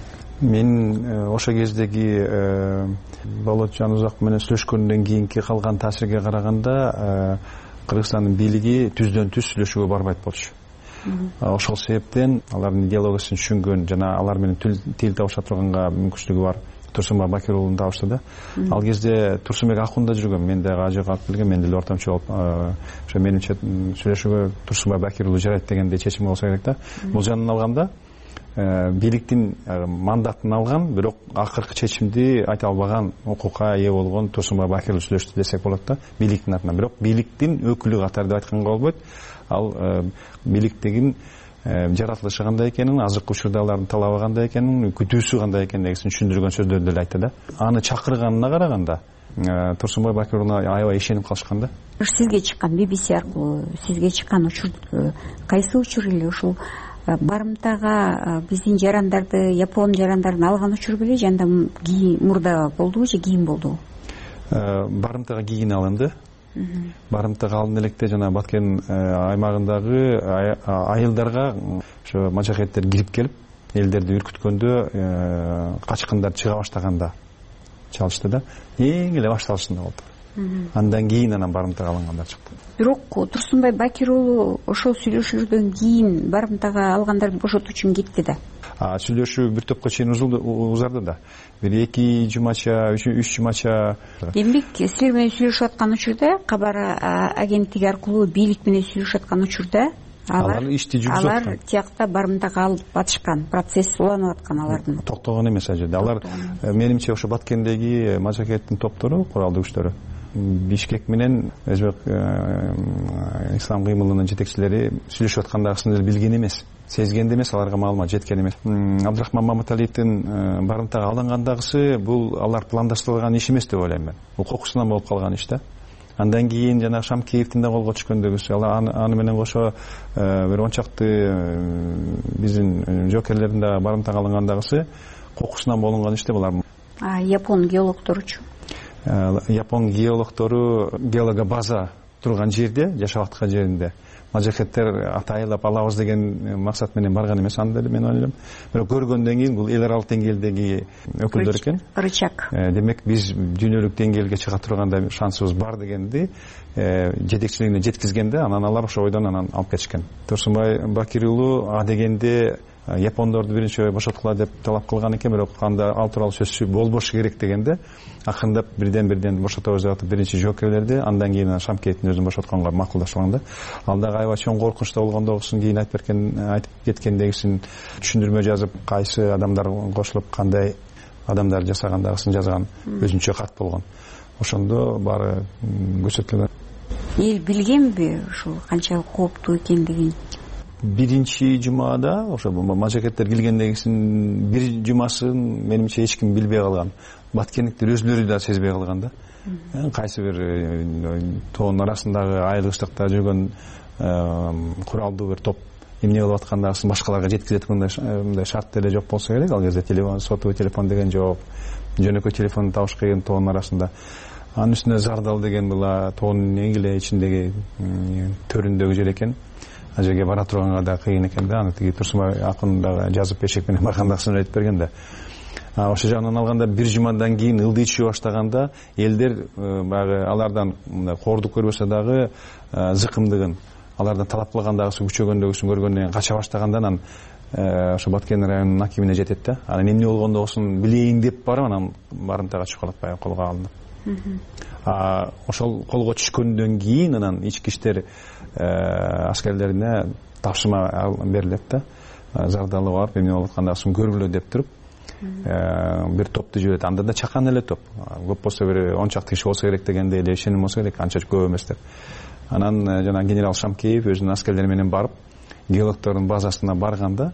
Мен ошо кездеги Болот Жанузаков менен сүйлөшкөндөн кийинки калган таасирге караганда Кыргызстандын бийлиги түздөн түз сүйлөшүүгө барбайт болчу. Ошол себептен алардын идеологиясын түшүнгөн жана алар менен тил табыша турганга мүмкүнчүлүгү бар Турсунбай Бакир уулун табышты да. Ал кезде Турсунбек Акунда жүргөн, мен дагы ажык алып келген, мен деле ортомчу болуп, ошо менимче сүйлөшүүгө Турсунбай Бакир уулу жарайт дегенде чечим болсо керек да. Бул жанын алганда бийликтин мандатын алган, бирок акыркы чечимди айта албаган, укукка ээ болгон Турсунбай Бакир уулу сүйлөштү десек болот да, бийликтин атынан. Бирок бийликтин өкүлү катары деп айтканга болбойт. Ал бийликтегин жаратылышы кандай экенин, азыркы учурда алардын талабы кандай экенин, күтүүсү кандай экендигин түшүндүргөн сөздөрдү деле айтты да. Аны чакырганына караганда Турсунбай Бакир уулуна аябай ишенип калышкан да. Сизге чыккан би би си аркылуу сизге чыккан учур кайсы учур эле ушул барымтага биздин жарандарды, япон жарандарын алган учур беле, жанда мурда болдубу же кийин болдубу? Барымтага кийин алынды. Барымтага алын электе жана Баткен аймагындагы айылдарга ошо мажахеттер кирип келип, элдерди үркүткөндө качкындар чыга баштаганда чалышты да. Эң эле башталышында болду. Андан кийин анан барымтага алынгандар чыкты. Бирок Турсунбай Бакир уулу ошол сүйлөшүүлөрдөн кийин барымтага алгандарды бошотуу үчүн кетти да. А сүйлөшүү бир топко чейин узарды да. Бир эки жумача, үч жумача. Демек, силер менен сүйлөшүп аткан учурда, кабар агенттиги аркылуу бийлик менен сүйлөшүп аткан учурда алар ишти жүргүзүп аткан. Алар тиякта барымтага алып батышкан, процесс уланып аткан алардын. Токтогон эмес ал жерде. Алар менимче ошо Баткендеги мажахеттин топтору, куралдуу күчтөрү Бишкек менен Өзбек ислам кыймылынын жетекчилери сүйлөшүп аткандагысын деле билген эмес, сезген эмес, аларга маалымат жеткен эмес. Абдрахман Маматалиевдин барымтага алынгандагысы бул алар пландаштырылган иш эмес деп ойлойм мен. Бул кокусунан болуп калган иш да. Андан кийин жана Шамкеевдин да колго түшкөндөгүсү, алар аны менен кошо бир он чакты биздин жокерлердин да барымтага алынгандагысы кокусунан болгон иш деп алар. А япон геологторучу? Япон геологтору геологобаза турган жерде, жашап аткан жеринде мажахеттер атайылап алабыз деген максат менен барган эмес, аны деле мен ойлойм. Бирок көргөндөн кийин бул эл аралык деңгээлдеги өкүлдөр экен. Рычаг. Демек биз дүйнөлүк деңгээлге чыга тургандай шансыбыз бар дегенди жетекчилигине жеткизгенде, анан алар ошо ойдон анан алып кетишкен. Турсунбай Бакир уулу а дегенде япондорду биринчи бошоткула деп талап кылган экен, бирок анда ал тууралуу сөз болбошу керек дегенде акырындап бирден бирден бошотобуз деп атып биринчи жокерлерди, андан кийин Шамкеевдин өзүн бошотконго макулдашылган да. Ал дагы аябай чоң коркунучта болгондогусун кийин айтып берген, айтып кеткендегисин түшүндүрмө жазып, кайсы адамдар кошулуп кандай адамдар жасагандагысын жазган өзүнчө кат болгон. Ошондо баары көрсөтүлгөн. Эл билгенби ушул канчалык кооптуу экендигин? Биринчи жумада ошо мажахеттер келгендегисин бир жумасын менимче эч ким билбей калган. Баткендиктер өзлөрү да сезбей калган да. Кайсы бир тоонун арасындагы айылгычтыкта жүргөн куралдуу бир топ эмне болуп аткандыгын башкаларга жеткизет мындай шарт деле жок болсо керек. Ал кезде телефон, сотовый телефон деген жок, жөнөкөй телефонду табыш кыйын тоонун арасында. Анын үстүнө зардал деген була тоонун эң эле ичиндеги төрүндөгү жер экен. Ал жерге бара турганга да кыйын экен да. Аны тиги Турсунбай акын дагы жазып эшек менен баргандагысын айтып берген да. Ошол жагынан алганда бир жумадан кийин ылдый түшө баштаганда элдер баягы алардан кордук көрбөсө дагы зыкымдыгын, алардан талап кылгандагысы күчөгөндөгүсүн көргөндөн кийин кача баштаганда анан ошо Баткен районунун акимине жетет да. Анан эмне болгондо болсун билейин деп барып анан барымтага чукалат баягы колго алынып. Ошол колго түшкөндөн кийин анан ички иштер аскерлерине тапшырма берилет да. Зардалы барып эмне болуп аткандыгын көргүлө деп туруп бир топту жиберет. Анда да чакан эле топ. Көп болсо бир он чакты киши болсо керек дегенде эле ишеним болсо керек, анча көп эмес деп. Анан жана генерал Шамкеев өзүнүн аскерлери менен барып геологдордун базасына барганда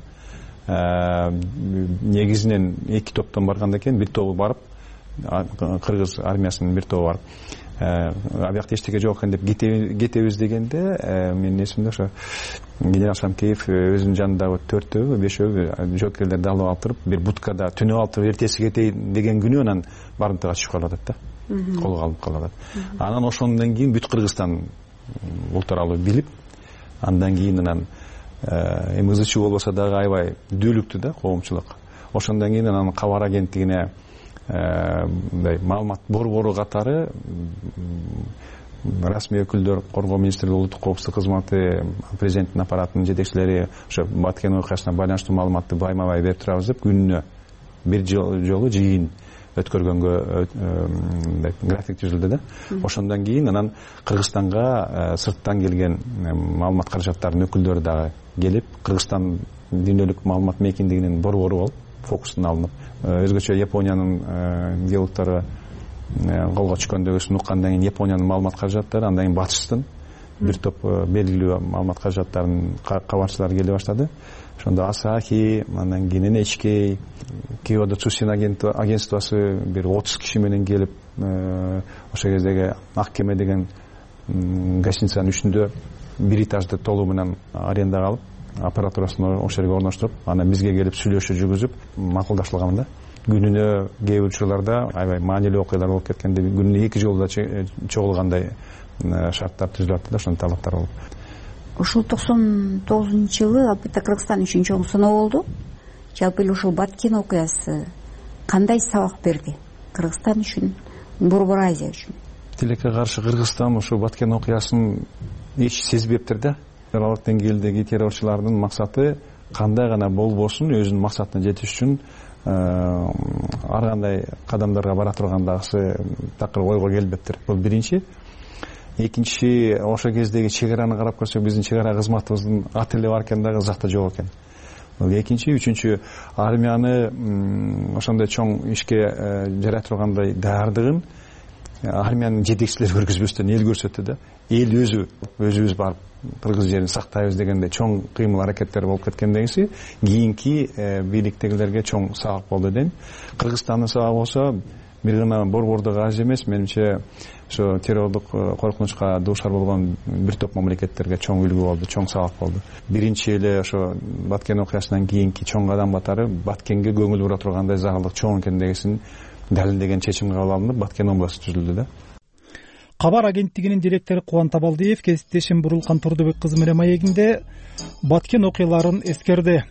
негизинен эки топтон барганда экен, бир тобу барып кыргыз армиясынын бир тобу барып абиякта эчтеке жок экен деп кетебиз дегенде менин эсимде ошо генерал Шамкеев өзүнүн жанындагы төртөө бешөө жоокерлерди алып алып туруп бир будкада түнөп алып туруп эртеси кетейин деген күнү анан барымтага түшүп калып атат да, колго алып калып атат. Анан ошондон кийин бүт Кыргызстан бул тууралуу билип, андан кийин анан эми ызычуу болбосо дагы аябай дүүлүктү да коомчулук. Ошондон кийин анан кабар агенттигине мындай маалымат борбору катары расмий өкүлдөр, коргоо министрлиги, улуттук коопсуздук кызматы, президенттин аппаратынын жетекчилери ошо Баткен окуясына байланыштуу маалыматты байма-бай берип турабыз деп күнүнө бир жолу жыйын өткөргөнгө график түзүлдү да. Ошондон кийин анан Кыргызстанга сырттан келген маалымат каражаттарынын өкүлдөрү дагы келип, Кыргызстан дүйнөлүк маалымат мейкиндигинин борбору болуп фокустун алынып, өзгөчө Япониянын геологдору колго түшкөндөгүсүн уккандан кийин Япониянын маалымат каражаттары, андан кийин батыштын бир топ белгилүү маалымат каражаттарынын кабарчылары келе баштады. Ошондо Асахи, андан кийин эн эйч кей, Киодо Цусин агентствосы бир отуз киши менен келип, ошол кездеги Ак кеме деген гостиницанын үстүндө бир этажды толугу менен арендага алып, аппаратурасын ошол жерге орноштуруп, анан бизге келип сүйлөшүү жүргүзүп, макулдашылган да. Күнүнө кээ бир учурларда аябай маанилүү окуялар болуп кеткенде, күнүнө эки жолу да чогулгандай шарттар түзүлүп атты да, ошонун талаптары болуп. Ушул токсон тогузунчу жылы албетте Кыргызстан үчүн чоң сыноо болду. Жалпы эле ушул Баткен окуясы кандай сабак берди Кыргызстан үчүн, Борбор Азия үчүн? Тилекке каршы Кыргызстан ушул Баткен окуясын эч сезбептир да. Аралык деңгээлдеги террорчулардын максаты кандай гана болбосун өзүнүн максатына жетиш үчүн ар кандай кадамдарга бара тургандагысы такыр ойго келбептир. Бул биринчи. Экинчи, ошол кездеги чек араны карап көрсөк, биздин чек ара кызматыбыздын аты эле бар экен дагы ызакта жок экен. Бул экинчи. Үчүнчү, армияны ошондой чоң ишке жарай тургандай даярдыгын армиянын жетекчилери көргөзбөстөн эл көрсөттү да. Эл өзү өзүбүз барып кыргыз жерин сактайбыз дегенде чоң кыймыл аракеттер болуп кеткендегиси кийинки бийликтегилерге чоң сабак болду дейм. Кыргызстандын сабагы болсо бир гана борбордук аз эмес, менимче ошо террордук коркунучка дуушар болгон бир топ мамлекеттерге чоң үлгү болду, чоң сабак болду. Биринчи эле ошо Баткен окуясынан кийинки чоң кадам катары Баткенге көңүл бура тургандай зарылдык чоң экендигин далилдеген чечим кабыл алынып, Баткен областы түзүлдү да. Кабар агенттигинин директору Кубан Табалдиев кесиптешим Бурулкан Турдубек кызы менен маегинде Баткен окуяларын эскерди.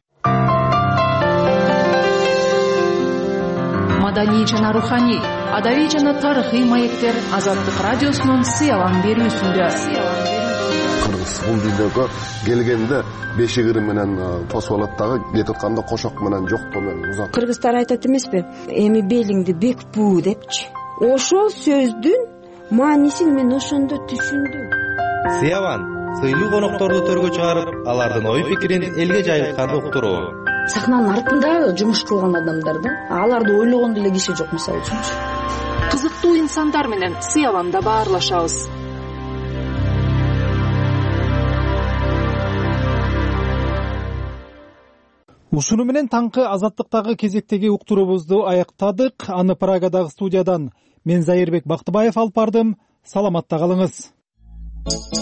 Маданий жана руханий, адабий жана тарыхый маектер Азаттык радиосунун сыялан берүүсүндө. Кыргыз бул дүйнөгө келгенде бешигири менен тосуп алат дагы, кетип атканда кошок менен жоктоо менен узат. Кыргыздар айтат эмеспи? Эми белиңди бекпүү депчи. Ошол сөздүн маанисин мен ошондо түшүндүм. Сыяван сыйлуу конокторду төргө чыгарып, алардын ой пикирин элге жайылткан уктуруу. Сахнанын артында жумуш кылган адамдардын аларды ойлогон деле киши жок, мисалы үчүн. Кызыктуу инсандар менен Сыяванда баарлашабыз. Ушуну менен таңкы Азаттыктагы кезектеги уктуруубузду аяктадык. Аны Прагадагы студиядан мен Зайырбек Бактыбаев алып бардым. Саламатта калыңыз.